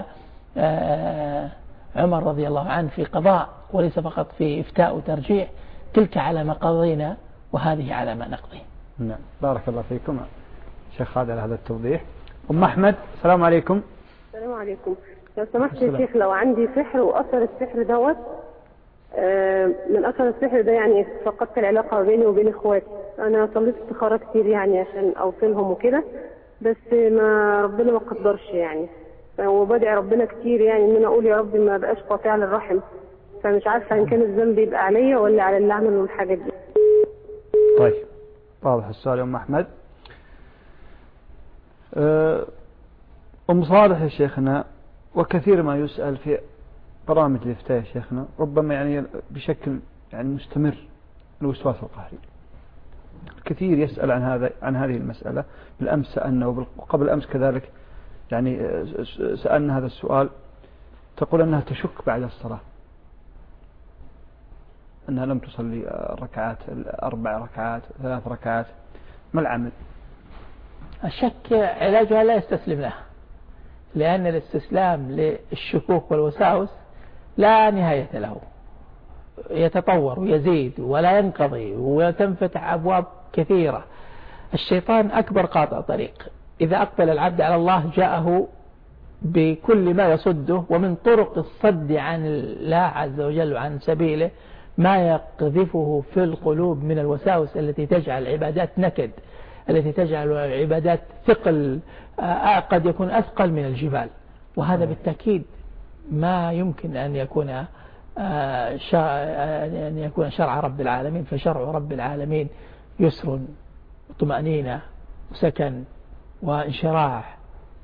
عمر رضي الله عنه في قضاء وليس فقط في إفتاء وترجيح: تلك على ما قضينا وهذه على ما نقضي. نعم، بارك الله فيكم شيخ خالد على هذا التوضيح. أم أحمد، السلام عليكم. السلام عليكم. لو سمحت يا شيخ، لو عندي سحر وأثر السحر دوت من أثر السحر ده يعني فقدت العلاقة بيني وبين إخواتي. أنا صليت استخارة كتير يعني عشان أوصلهم وكده، بس ما ربنا ما قدرش يعني، وبدعي ربنا كتير يعني ان انا اقول يا رب ما بقاش قاطع للرحم، فمش عارفه ان كان الذنب يبقى عليا ولا على اللي عملوا الحاجات دي. طيب، واضح السؤال يا ام احمد. ام صالح يا شيخنا، وكثير ما يسأل في برامج الافتاء يا شيخنا، ربما يعني بشكل يعني مستمر، الوسواس القهري. كثير يسأل عن هذه المسألة. بالأمس سألنا وقبل أمس كذلك يعني سألنا هذا السؤال. تقول أنها تشك بعد الصلاة أنها لم تصلي الركعات 4 ركعات 3 ركعات. ما العمل؟ الشك علاجها لا يستسلم لها، لأن الاستسلام للشكوك والوساوس لا نهاية له، يتطور ويزيد ولا ينقضي وتنفتح أبواب كثيرة. الشيطان أكبر قاطع طريق، إذا أقبل العبد على الله جاءه بكل ما يصده، ومن طرق الصد عن الله عز وجل وعن سبيله ما يقذفه في القلوب من الوساوس التي تجعل العبادات نكد، التي تجعل العبادات ثقل، قد يكون أثقل من الجبال. وهذا بالتأكيد ما يمكن أن يكون أن يكون شرع رب العالمين، فشرع رب العالمين يسر وطمأنينة وسكن وانشراح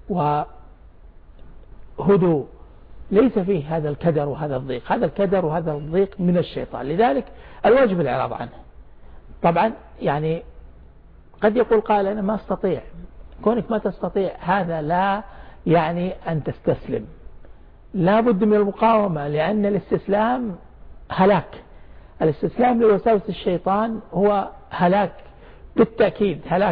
وهدوء، ليس فيه هذا الكدر وهذا الضيق. هذا الكدر وهذا الضيق من الشيطان، لذلك الواجب الإعراض عنه. طبعا يعني قد يقول قال أنا ما أستطيع. كونك ما تستطيع هذا لا يعني أن تستسلم، لا بد من المقاومة، لأن الاستسلام هلاك. الاستسلام لوساوس الشيطان هو هلاك بالتأكيد، هلاك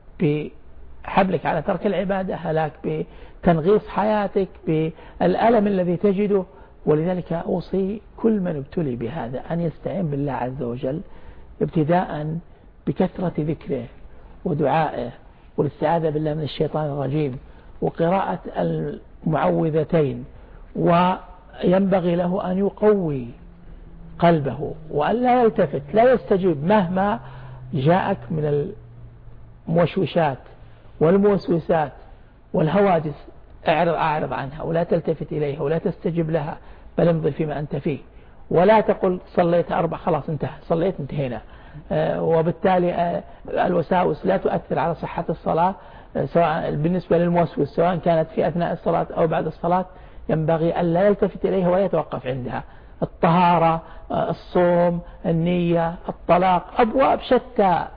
بحبلك على ترك العبادة، هلاك بتنغيص حياتك، بالألم الذي تجده. ولذلك أوصي كل من ابتلي بهذا أن يستعين بالله عز وجل، ابتداء بكثرة ذكره ودعائه والاستعاذة بالله من الشيطان الرجيم وقراءة المعوذتين. وينبغي له أن يقوي قلبه وأن لا يلتفت، لا يستجيب مهما جاءك من الموشوشات والموسوسات والهواجس. أعرض عنها ولا تلتفت إليها ولا تستجب لها، بل امضي فيما أنت فيه. ولا تقل صليت 4 خلاص انتهى، صليت انتهينا. وبالتالي الوساوس لا تؤثر على صحة الصلاة، سواء بالنسبة للموسوس سواء كانت في أثناء الصلاة أو بعد الصلاة. ينبغي أن لا يلتفت إليها ولا يتوقف عندها. الطهارة، الصوم، النية، الطلاق، أبواب شتى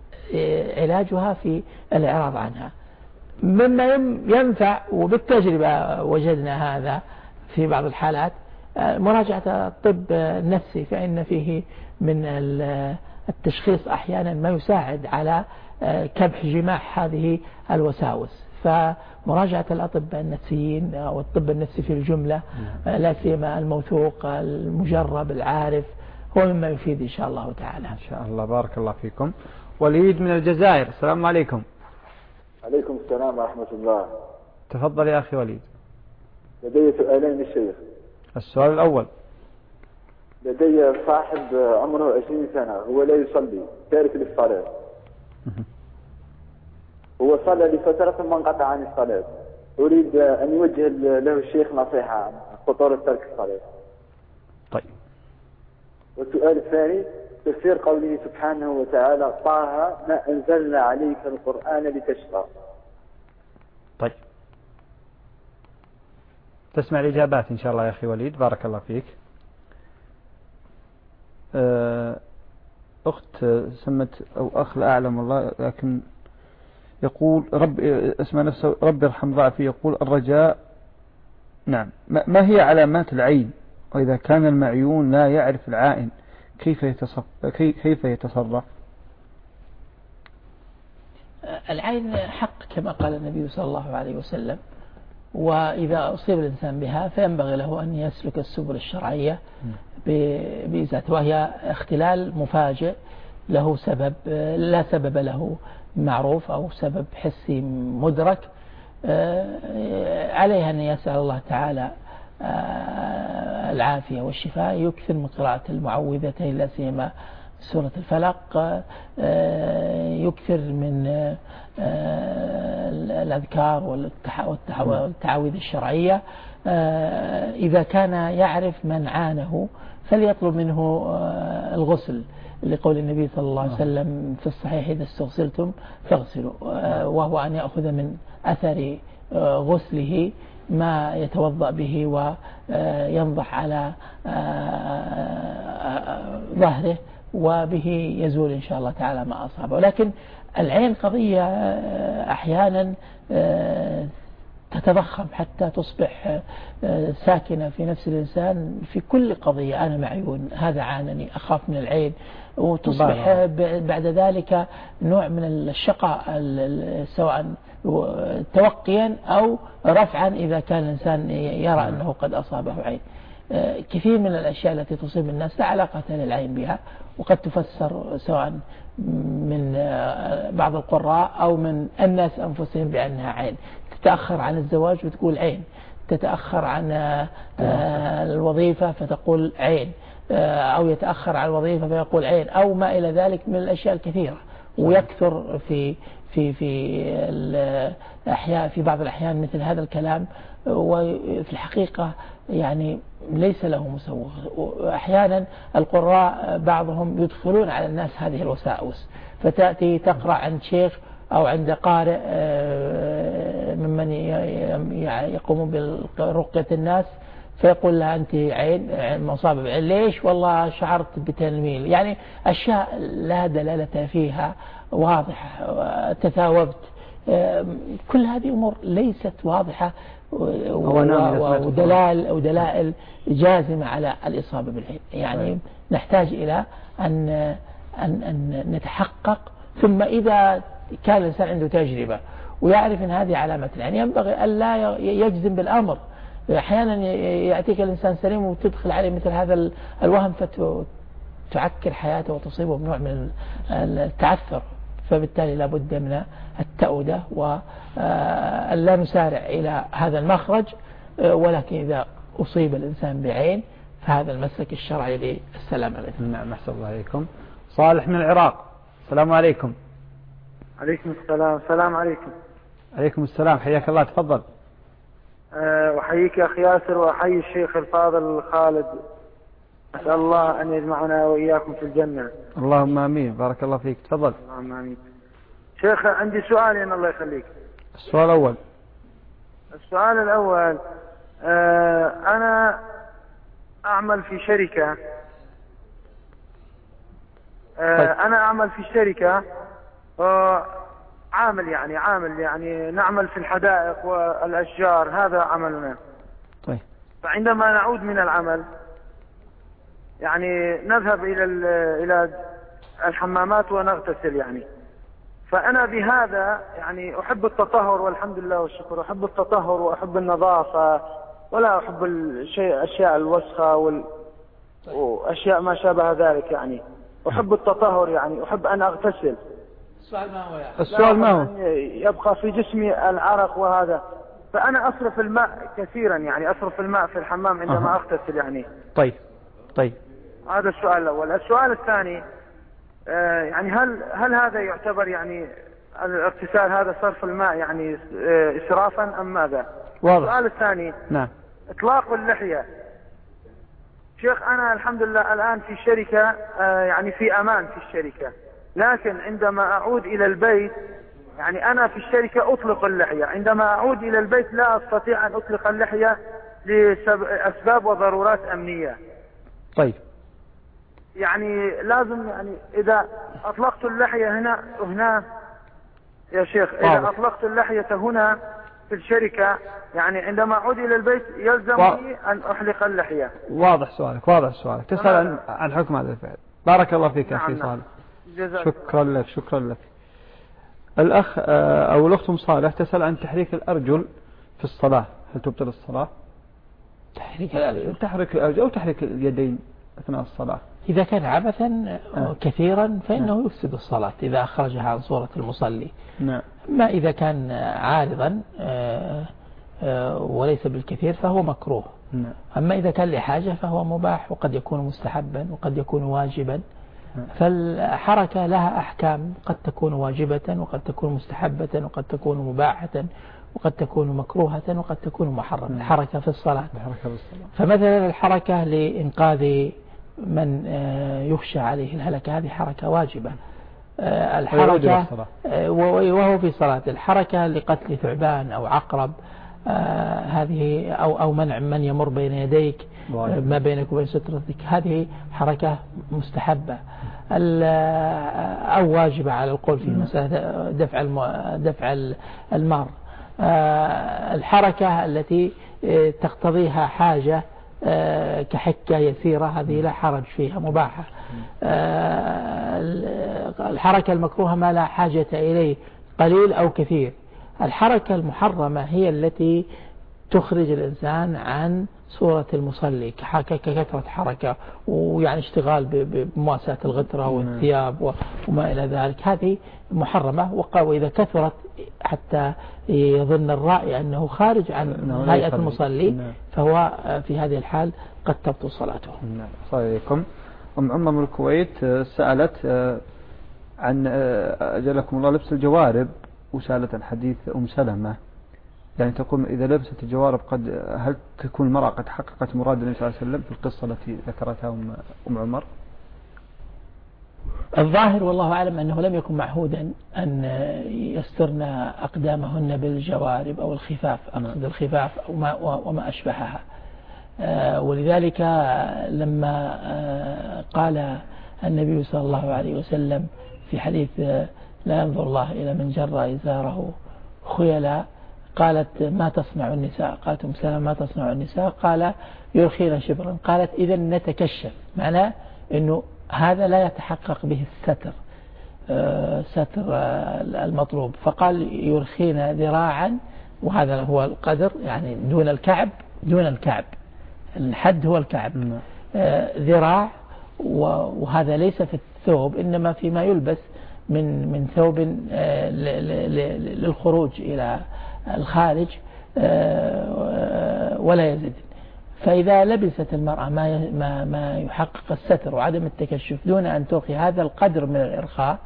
علاجها في الإعراض عنها. مما ينفع، وبالتجربة وجدنا هذا في بعض الحالات، مراجعة الطب النفسي، فإن فيه من التشخيص أحيانا ما يساعد على كبح جماح هذه الوساوس. فمراجعة الأطباء النفسيين والطب النفسي في الجملة، لا سيما الموثوق المجرب العارف، هو مما يفيد إن شاء الله تعالى. إن شاء الله. بارك الله فيكم. وليد من الجزائر، السلام عليكم. عليكم السلام ورحمة الله. تفضل يا أخي وليد. لدي سؤالين للشيخ. السؤال الأول: لدي صاحب عمره 20 سنة، هو لا يصلي، تارك للصلاة. هو صلى لفترة ثم انقطع عن الصلاة. أريد أن يوجه له الشيخ نصيحة عن خطورة ترك الصلاة. طيب. والسؤال الثاني: تفسير قوله سبحانه وتعالى: طه ما أنزلنا عليك القرآن لتشقى. طيب، تسمع الإجابات إن شاء الله يا أخي وليد. بارك الله فيك. أخت سمت أو أخ لا أعلم والله، لكن يقول اسمه نفسه رب ارحم ضعفي، يقول الرجاء. نعم، ما هي علامات العين؟ وإذا كان المعيون لا يعرف العائن كيف يتصرف؟ العين حق كما قال النبي صلى الله عليه وسلم، وإذا أصيب الإنسان بها فينبغي له أن يسلك السبل الشرعية بإزالته، وهي اختلال مفاجئ له سبب لا سبب له معروف أو سبب حسي مدرك. عليها أن يسأل الله تعالى العافية والشفاء، يكثر من قراءة المعوذتين لا سيما سورة الفلق، يكثر من الأذكار والتعاويذ الشرعية. إذا كان يعرف من عانه فليطلب منه الغسل، لقول النبي صلى الله عليه وسلم في الصحيح: إذا استغسلتم فاغسلوا، وهو أن يأخذ من أثر غسله ما يتوضأ به وينضح على ظهره، وبه يزول إن شاء الله تعالى ما أصابه. لكن العين قضية أحيانا تتضخم حتى تصبح ساكنة في نفس الإنسان في كل قضية. أنا معيون، هذا عانني، أخاف من العين، وتصبح بعد ذلك نوع من الشقاء، سواء توقيا أو رفعا إذا كان الإنسان يرى أنه قد أصابه عين. كثير من الأشياء التي تصيب الناس لا علاقة للعين بها، وقد تفسر سواء من بعض القراء أو من الناس أنفسهم بأنها عين. تتأخر عن الزواج وتقول عين، تتأخر عن الوظيفة فتقول عين، أو يتأخر عن الوظيفة فيقول عين، أو ما إلى ذلك من الأشياء الكثيرة. ويكثر في الأحياء في بعض الأحيان مثل هذا الكلام، وفي الحقيقة يعني ليس له مسوغ. أحيانا القراء بعضهم يدخلون على الناس هذه الوساوس، فتأتي تقرأ عند شيخ أو عند قارئ ممن يقوم برقية الناس، فيقول لها أنت عين مصابة بعين، ليش؟ والله شعرت بتنميل، يعني أشياء لا دلالة فيها واضحة، تثاوبت، كل هذه أمور ليست واضحة ودلائل جازمة على الإصابة بالعين. يعني نحتاج إلى أن نتحقق، ثم إذا كان الإنسان عنده تجربة ويعرف أن هذه علامة العين ينبغي أن لا يجزم بالأمر. أحيانا يأتيك الإنسان سليم وتدخل عليه مثل هذا الوهم فتعكر حياته وتصيبه بنوع من التعثر، فبالتالي لابد من التأودة وأن لا نسارع إلى هذا المخرج، ولكن إذا أصيب الإنسان بعين فهذا المسلك الشرعي للسلامة. نعم، أحسن الله عليكم. صالح من العراق، السلام عليكم. عليكم السلام. السلام عليكم. عليكم السلام، حياك الله، تفضل. وحييك أخي ياسر، وأحيي الشيخ الفاضل خالد، أسأل الله أن يجمعنا وإياكم في الجنة. اللهم آمين، بارك الله فيك، تفضل. اللهم آمين. شيخ عندي سؤالين الله يخليك. السؤال الأول. السؤال الأول، أنا أعمل في شركة، أنا أعمل في شركة عامل يعني نعمل في الحدائق والأشجار، هذا عملنا. طيب. فعندما نعود من العمل يعني نذهب إلى الحمامات ونغتسل يعني. فأنا بهذا يعني أحب التطهر والحمد لله والشكر، أحب التطهر وأحب النظافة، ولا أحب أشياء الوسخة وأشياء ما شابه ذلك يعني. أحب التطهر يعني، أحب أن أغتسل. السؤال ما هو يعني؟ السؤال ما هو؟ يبقى في جسمي العرق وهذا، فأنا أصرف الماء كثيرا يعني، أصرف الماء في الحمام عندما أغتسل يعني. طيب. هذا السؤال الأول. السؤال الثاني، يعني هل هذا يعتبر يعني الاغتسال هذا صرف الماء يعني إسرافا أم ماذا؟ واضح. السؤال الثاني، نعم، إطلاق اللحية. شيخ أنا الحمد لله الآن في شركة يعني في أمان في الشركة، لكن عندما أعود إلى البيت يعني أنا في الشركة أطلق اللحية، عندما أعود إلى البيت لا أستطيع أن أطلق اللحية لأسباب وضرورات أمنية. طيب. يعني لازم يعني إذا أطلقت اللحية هنا يا شيخ، إذا أطلقت اللحية هنا في الشركة يعني عندما أعود إلى البيت يلزمني أن أحلق اللحية. واضح سؤالك. تسأل عن حكم هذا الفعل. بارك الله فيك أخي صالح. شكرا لك. الأخ أو الأخت صالح تسأل عن تحريك الأرجل في الصلاة، هل تبطل الصلاة؟ تحريك الأرجل أو تحريك اليدين أثناء الصلاة إذا كان عبثا كثيرا فإنه يفسد الصلاة إذا أخرجها عن صورة المصلي. نعم. ما إذا كان عارضا وليس بالكثير فهو مكروه. نعم. أما إذا كان لحاجة فهو مباح، وقد يكون مستحبا وقد يكون واجبا. فالحركة لها أحكام، قد تكون واجبة وقد تكون مستحبة وقد تكون مباحة وقد تكون مكروهة وقد تكون محرمة. الحركة في الصلاة. فمثلا الحركة لإنقاذ من يخشى عليه الهلكة هذه حركة واجبة. الحركة وهو في صلاة. الحركة لقتل ثعبان أو عقرب هذه أو منع من يمر بين يديك ما بينك وبين سترتك، هذه حركة مستحبة أو واجبة على القول في مسألة دفع المار. الحركة التي تقتضيها حاجة كحكة يسيرة هذه لا حرج فيها، مباحة. الحركة المكروهة ما لا حاجة إليه قليل أو كثير. الحركة المحرمة هي التي تخرج الإنسان عن صورة المصلي، ككثرة حركة ويعني اشتغال بمواساة الغترة والثياب وما إلى ذلك، هذه محرمة. وإذا كثرت حتى يظن الرائي أنه خارج عن هيئة المصلي فهو في هذه الحال قد تبطل صلاته. السلام عليكم. أم عمر من الكويت سألت عن أجلكم الله لبس الجوارب، وسألت عن حديث أم سلمة، يعني تقول إذا لبست الجوارب هل تكون المرأة قد حققت مراد النبي صلى الله عليه وسلم في القصة التي ذكرتها أم عمر؟ الظاهر والله أعلم أنه لم يكن معهودا أن يسترن أقدامهن بالجوارب أو الخفاف، أقصد الخفاف وما أشبهها. ولذلك لما قال النبي صلى الله عليه وسلم في حديث لا ينظر الله إلى من جر إزاره خيلا، قالت ما تصنع النساء؟ قالت أم سلمة ما تصنع النساء؟ قال يرخين شبرا. قالت إذا نتكشف، معناه أنه هذا لا يتحقق به الستر، ستر المطلوب. فقال يرخين ذراعا، وهذا هو القدر، يعني دون الكعب، دون الكعب، الحد هو الكعب، ذراع، وهذا ليس في الثوب إنما فيما يلبس من ثوب للخروج إلى الخارج ولا يزيد. فإذا لبست المرأة ما يحقق الستر وعدم التكشف دون أن ترخي هذا القدر من الإرخاء،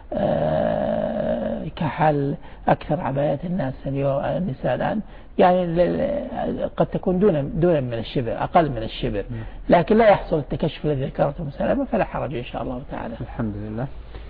كحال أكثر عبايات النساء الآن، يعني قد تكون دون من الشبر، أقل من الشبر، لكن لا يحصل التكشف الذي ذكرته أم سلمة، فلا حرج إن شاء الله تعالى. الحمد لله.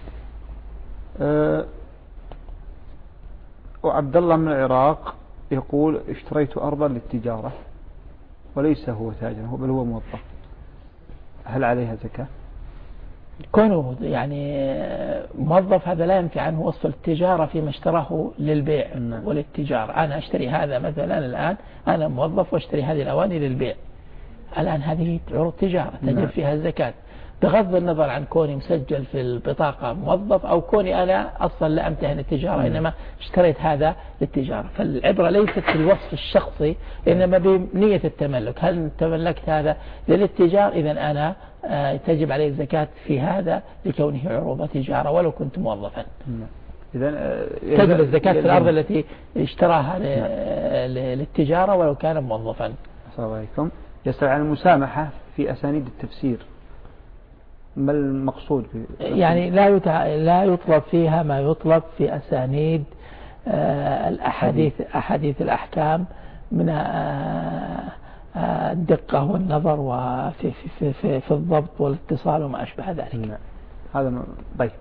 وعبد الله من العراق يقول اشتريت أرضا للتجارة وليس هو تاجر، بل هو موظف، هل عليها زكاة؟ كونه يعني موظف هذا لا ينفي عنه وصف التجارة فيما اشتراه للبيع وللتجارة. أنا أشتري هذا مثلا الآن، أنا موظف واشتري هذه الأواني للبيع، الآن هذه عروض تجارة تجب فيها الزكاة، بغض النظر عن كوني مسجل في البطاقة موظف أو كوني أنا أصلا لا أمتهن التجارة إنما اشتريت هذا للتجارة. فالعبرة ليست في الوصف الشخصي إنما بنية التملك. هل تملكت هذا للتجار؟ إذن أنا تجب عليه الزكاة في هذا لكونه عروض تجارة ولو كنت موظفا. تجب الزكاة في الأرض التي اشتراها للتجارة ولو كان موظفا. السلام عليكم. يسأل عن المسامحة في أسانيد التفسير، ما المقصود؟ يعني لا يطلب فيها ما يطلب في أسانيد أحاديث الأحكام من الدقة والنظر وفي في في في الضبط والاتصال وما أشبه ذلك. هذا طيب.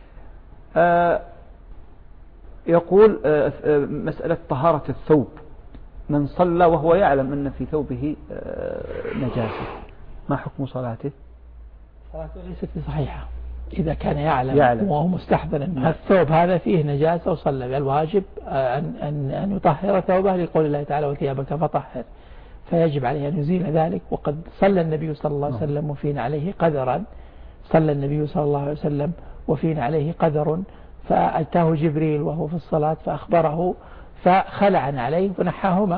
يقول مسألة طهارة الثوب، من صلى وهو يعلم أن في ثوبه نجاسة، ما حكم صلاته؟ صلاته ليست بصحيحة إذا كان يعلم وهو مستحضر أن الثوب هذا فيه نجاسة وصلى. الواجب أن يطهر ثوبه لقول الله تعالى وثيابك فطهر، فيجب عليه أن يزيل ذلك. وقد صلى النبي صلى الله عليه وسلم وفينا عليه قدرا، صلى النبي صلى الله عليه وسلم وفينا عليه قدر، فأتاه جبريل وهو في الصلاة فأخبره فخلعنا عليه ونحاهما.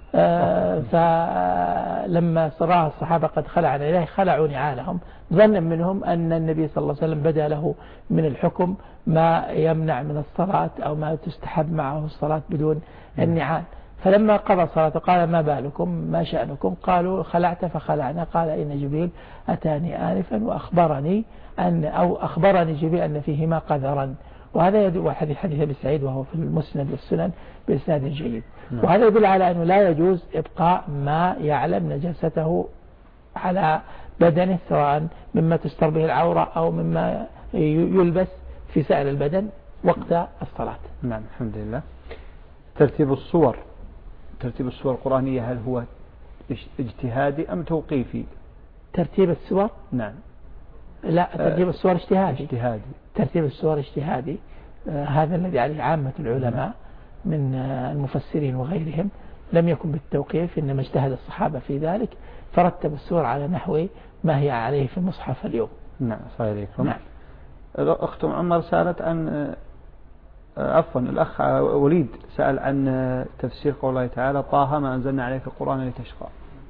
فلما رأى الصحابة قد خلعنا إليه خلعوا نعالهم، ظنا منهم أن النبي صلى الله عليه وسلم بدا له من الحكم ما يمنع من الصلاة أو ما تستحب معه الصلاة بدون النعال. فلما قضى الصلاة قال ما بالكم ما شأنكم؟ قالوا خلعت فخلعنا. قال إن جبريل أتاني آنفا وأخبرني أخبرني جبريل أن فيهما قذرا. وهذا يدل حديث أبي سعيد وهو في المسند والسنن بإسناد جيد. وهذا يدل على أنه لا يجوز إبقاء ما يعلم نجاسته على بدنه، سواء مما تستر به العورة أو مما يلبس في سائر البدن وقت الصلاة. نعم الحمد لله. ترتيب الصور القرآنية هل هو اجتهادي أم توقيفي؟ ترتيب السور؟ نعم. لا، ترتيب السور اجتهادي. ترتيب السور اجتهادي، هذا الذي عليه عامة العلماء من المفسرين وغيرهم، لم يكن بالتوقيف، إنما اجتهد الصحابة في ذلك فرتب السور على نحو ما هي عليه في المصحف اليوم. نعم صحيح عليكم. نعم. أخت عمر سألت عن الأخ وليد سأل عن تفسير قول الله تعالى طه ما أنزلنا عليك القرآن لتشقى.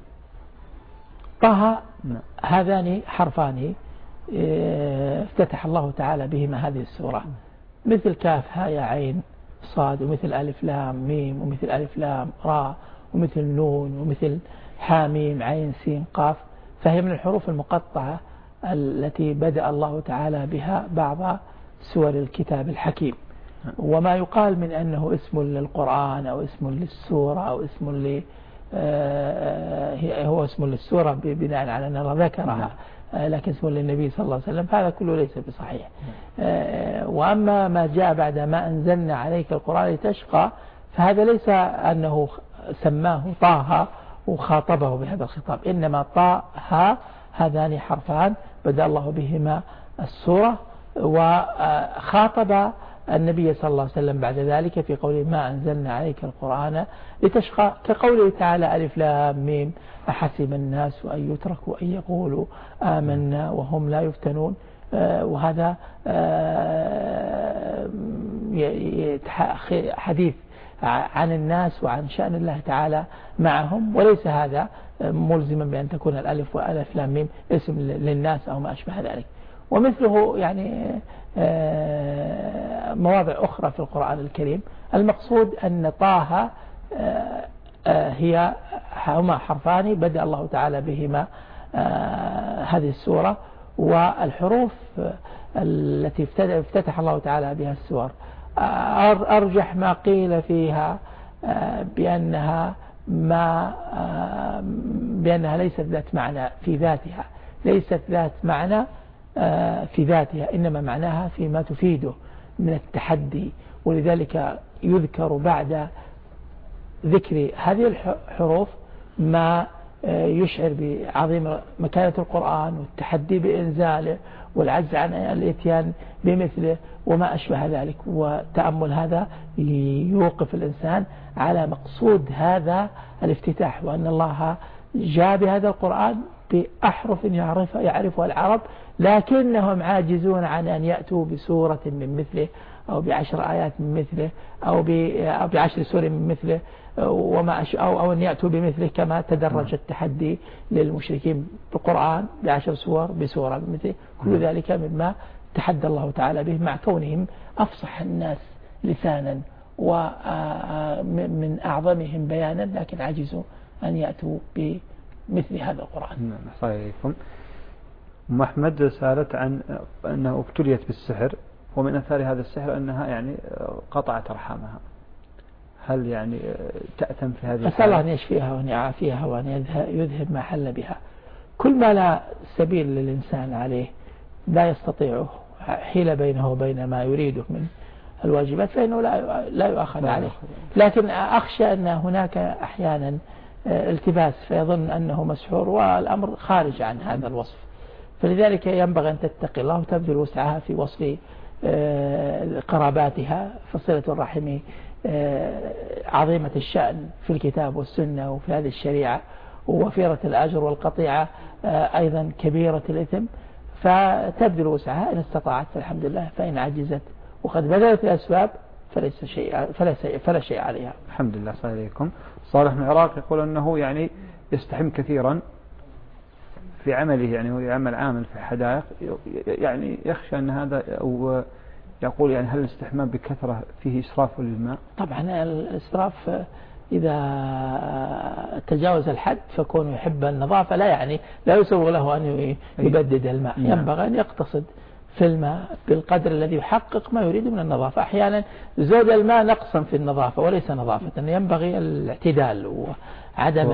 طه هذان حرفان افتتح الله تعالى بهما هذه السورة، مثل كاف ها يا عين صاد، ومثل ألف لام ميم، ومثل ألف لام راء، ومثل نون، ومثل حاميم عين سين قاف. فهي من الحروف المقطعة التي بدأ الله تعالى بها بعض سور الكتاب الحكيم. وما يقال من أنه اسم للقرآن أو اسم للسورة أو اسم هو اسم للسورة بناء على أن الله ذكرها، لكن اسم للنبي صلى الله عليه وسلم، هذا كله ليس بصحيح. وأما ما جاء بعد ما أنزلنا عليك القرآن لتشقى، فهذا ليس أنه سماه طه وخاطبه بهذا الخطاب، إنما طه هذان حرفان بدأ الله بهما السورة، وخاطب النبي صلى الله عليه وسلم بعد ذلك في قوله ما أنزلنا عليك القرآن لتشقى، كقوله تعالى ألف لام ميم أحسب الناس أن يتركوا أن يقولوا آمنا وهم لا يفتنون. وهذا حديث عن الناس وعن شأن الله تعالى معهم، وليس هذا ملزما بأن تكون الألف وألف لام ميم اسم للناس أو ما أشبه ذلك. ومثله يعني مواضع أخرى في القرآن الكريم. المقصود أن طه هما حرفان بدأ الله تعالى بهما هذه السورة، والحروف التي افتتح الله تعالى بها السور أرجح ما قيل فيها بأنها ليست ذات معنى في ذاتها، ليست ذات معنى في ذاتها، إنما معناها فيما تفيده من التحدي. ولذلك يذكر بعد ذكر هذه الحروف ما يشعر بعظيم مكانة القرآن والتحدي بإنزاله والعجز عن الاتيان بمثله وما أشبه ذلك. وتأمل هذا يوقف الإنسان على مقصود هذا الافتتاح، وأن الله جاء بهذا القرآن بأحرف يعرفها العرب، لكنهم عاجزون عن أن يأتوا بسورة من مثله أو ب10 آيات من مثله أو ب10 سور من مثله أو أن يأتوا بمثله، كما تدرج التحدي للمشركين بالقرآن ب10 سور بسورة من مثله. كل ذلك مما تحدى الله تعالى به، مع كونهم أفصح الناس لسانا ومن أعظمهم بيانا، لكن عجزوا أن يأتوا بمثل هذا القرآن. صحيحكم. أم أحمد سألت عن أنه ابتليت بالسحر، ومن أثار هذا السحر أنها يعني قطعت رحامها، هل يعني تأثم في هذه؟ أسأل الله أن يشفيها وأن يعافيها وأن يذهب ما حل بها. كل ما لا سبيل للإنسان عليه لا يستطيعه حيل بينه وبين ما يريده من الواجبات، فإنه لا يؤخذ عليه. لكن أخشى أن هناك أحيانا التباس فيظن أنه مسحور، والأمر خارج عن هذا الوصف. فلذلك ينبغي أن تتقي الله وتبذل وسعها في وصف قراباتها، فصلة الرحم عظيمة الشأن في الكتاب والسنة وفي هذه الشريعة، ووفيرة الأجر والقطيعة أيضا كبيرة الإثم، فتبذل وسعها إن استطاعت فالحمد لله، فإن عجزت وقد بذلت الأسباب فلا شيء عليها. الحمد لله. صلى الله عليكم. صالح بن عراق يقول أنه يعني يستحم كثيرا في عمله، يعني هو يعمل عامل في حدائق، يعني يخشى أن هذا، أو يقول يعني هل الاستحمام بكثرة فيه إسراف للماء؟ طبعا الإسراف إذا تجاوز الحد فكونه يحب النظافة لا يسوغ له أن يبدد الماء. ينبغي أن يقتصد في الماء بالقدر الذي يحقق ما يريد من النظافة. أحيانا زود الماء نقصا في النظافة وليس نظافة، ينبغي الاعتدال وعدم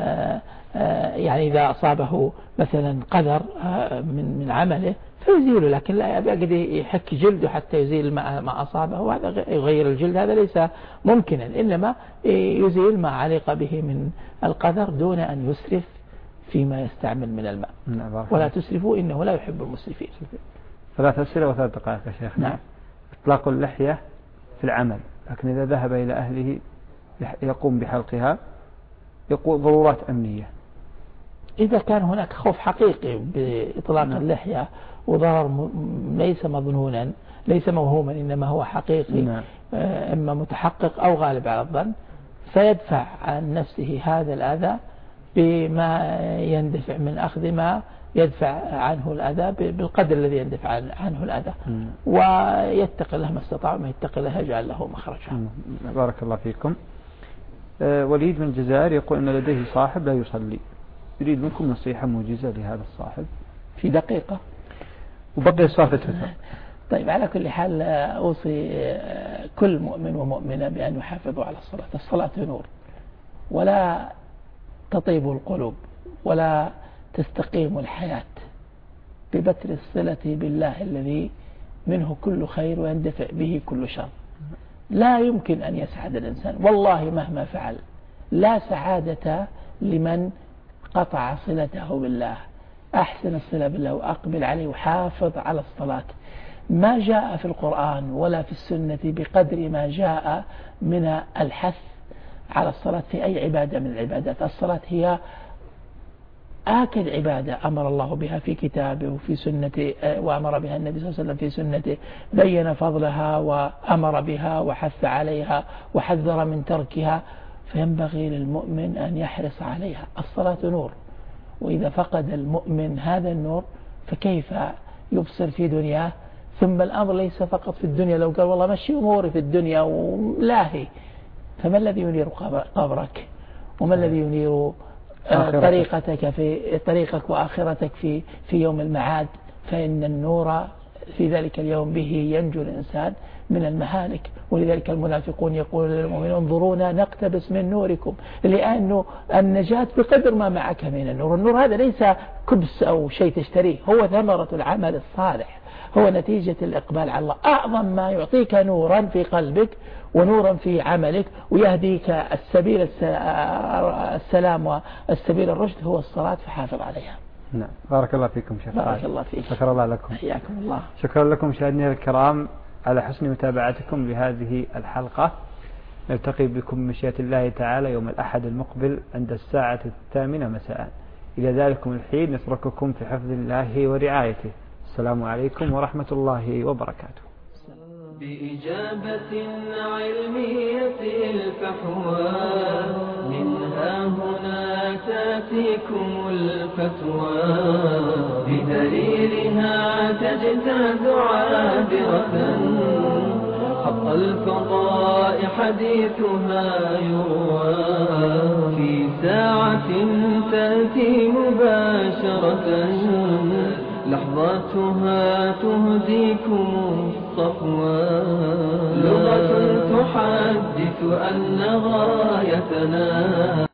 يعني إذا أصابه مثلا قدر من عمله فيزيله، لكن لا يقدر يحك جلده حتى يزيل ما أصابه، وهذا يغير الجلد، هذا ليس ممكنا، إنما يزيل ما علق به من القدر دون أن يسرف فيما يستعمل من الماء. ولا تسرفوا إنه لا يحب المسرفين. 3 أسئلة و3 دقائق يا شيخ. نعم. إطلاق اللحية في العمل، لكن إذا ذهب إلى أهله يقوم بحلقها، يقول ضرورات أمنية. إذا كان هناك خوف حقيقي بإطلاق اللحية وضرر ليس مظنونا ليس موهوما إنما هو حقيقي، إما متحقق أو غالب على الظن، فيدفع عن نفسه هذا الأذى بما يندفع من أخذ ما يدفع عنه الأذى بالقدر الذي يندفع عنه الأذى، ويتقي الله ما استطاع، وما يتقي الله يجعل له مخرجا. بارك الله فيكم. وليد من الجزائر يقول أن لديه صاحب لا يصلي، يريد منكم نصيحة موجزة لهذا الصاحب في دقيقة. وبقي السؤال فترة. طيب على كل حال أوصي كل مؤمن ومؤمنة بأن يحافظوا على الصلاة. الصلاة نور، ولا تطيب القلوب ولا تستقيم الحياة ببتر الصلة بالله الذي منه كل خير ويندفع به كل شر. لا يمكن أن يسعد الإنسان والله مهما فعل، لا سعادة لمن قطع صلته بالله. أحسن الصلة بالله وأقبل عليه وحافظ على الصلاة. ما جاء في القرآن ولا في السنة بقدر ما جاء من الحث على الصلاة في أي عبادة من العبادات. الصلاة هي آكد عبادة أمر الله بها في كتابه وفي سنته، وأمر بها النبي صلى الله عليه وسلم في سنته، بين فضلها وأمر بها وحث عليها وحذر من تركها، فينبغي للمؤمن أن يحرص عليها. الصلاة نور، وإذا فقد المؤمن هذا النور فكيف يبصر في دنياه؟ ثم الأمر ليس فقط في الدنيا، لو قال والله مشي أموري في الدنيا ولاهي، فما الذي ينير قبرك؟ وما الذي ينير طريقتك في طريقك وآخرتك في يوم المعاد؟ فإن النور في ذلك اليوم به ينجو الإنسان من المهالك. ولذلك المنافقون يقول للمؤمنين انظرونا نقتبس من نوركم، لأنه النجاة بقدر ما معك من النور. النور هذا ليس كبس أو شيء تشتريه، هو ثمرة العمل الصالح، هو نتيجة الإقبال على الله. أعظم ما يعطيك نورا في قلبك ونورا في عملك ويهديك السبيل السلام والسبيل الرشد هو الصلاة، فحافظ عليها. نعم، بارك الله فيكم شيخ. بارك الله فيك. شكر الله لكم. حياكم الله. شكرا لكم مشاهدينا الكرام على حسن متابعتكم لهذه الحلقة. نلتقي بكم بمشيئة الله تعالى يوم الأحد المقبل عند الساعة 8 مساء. إلى ذلكم الحين نترككم في حفظ الله ورعايته. السلام عليكم ورحمة الله وبركاته. بإجابة علمية الفحوى منها هنا تأتيكم الفتوى، بدليلها تجتاز عابرة حق الفضاء حديثها يروى، في ساعة تأتي مباشرة لحظاتها تهديكم الصفوى، لغة تحدث أن غايتنا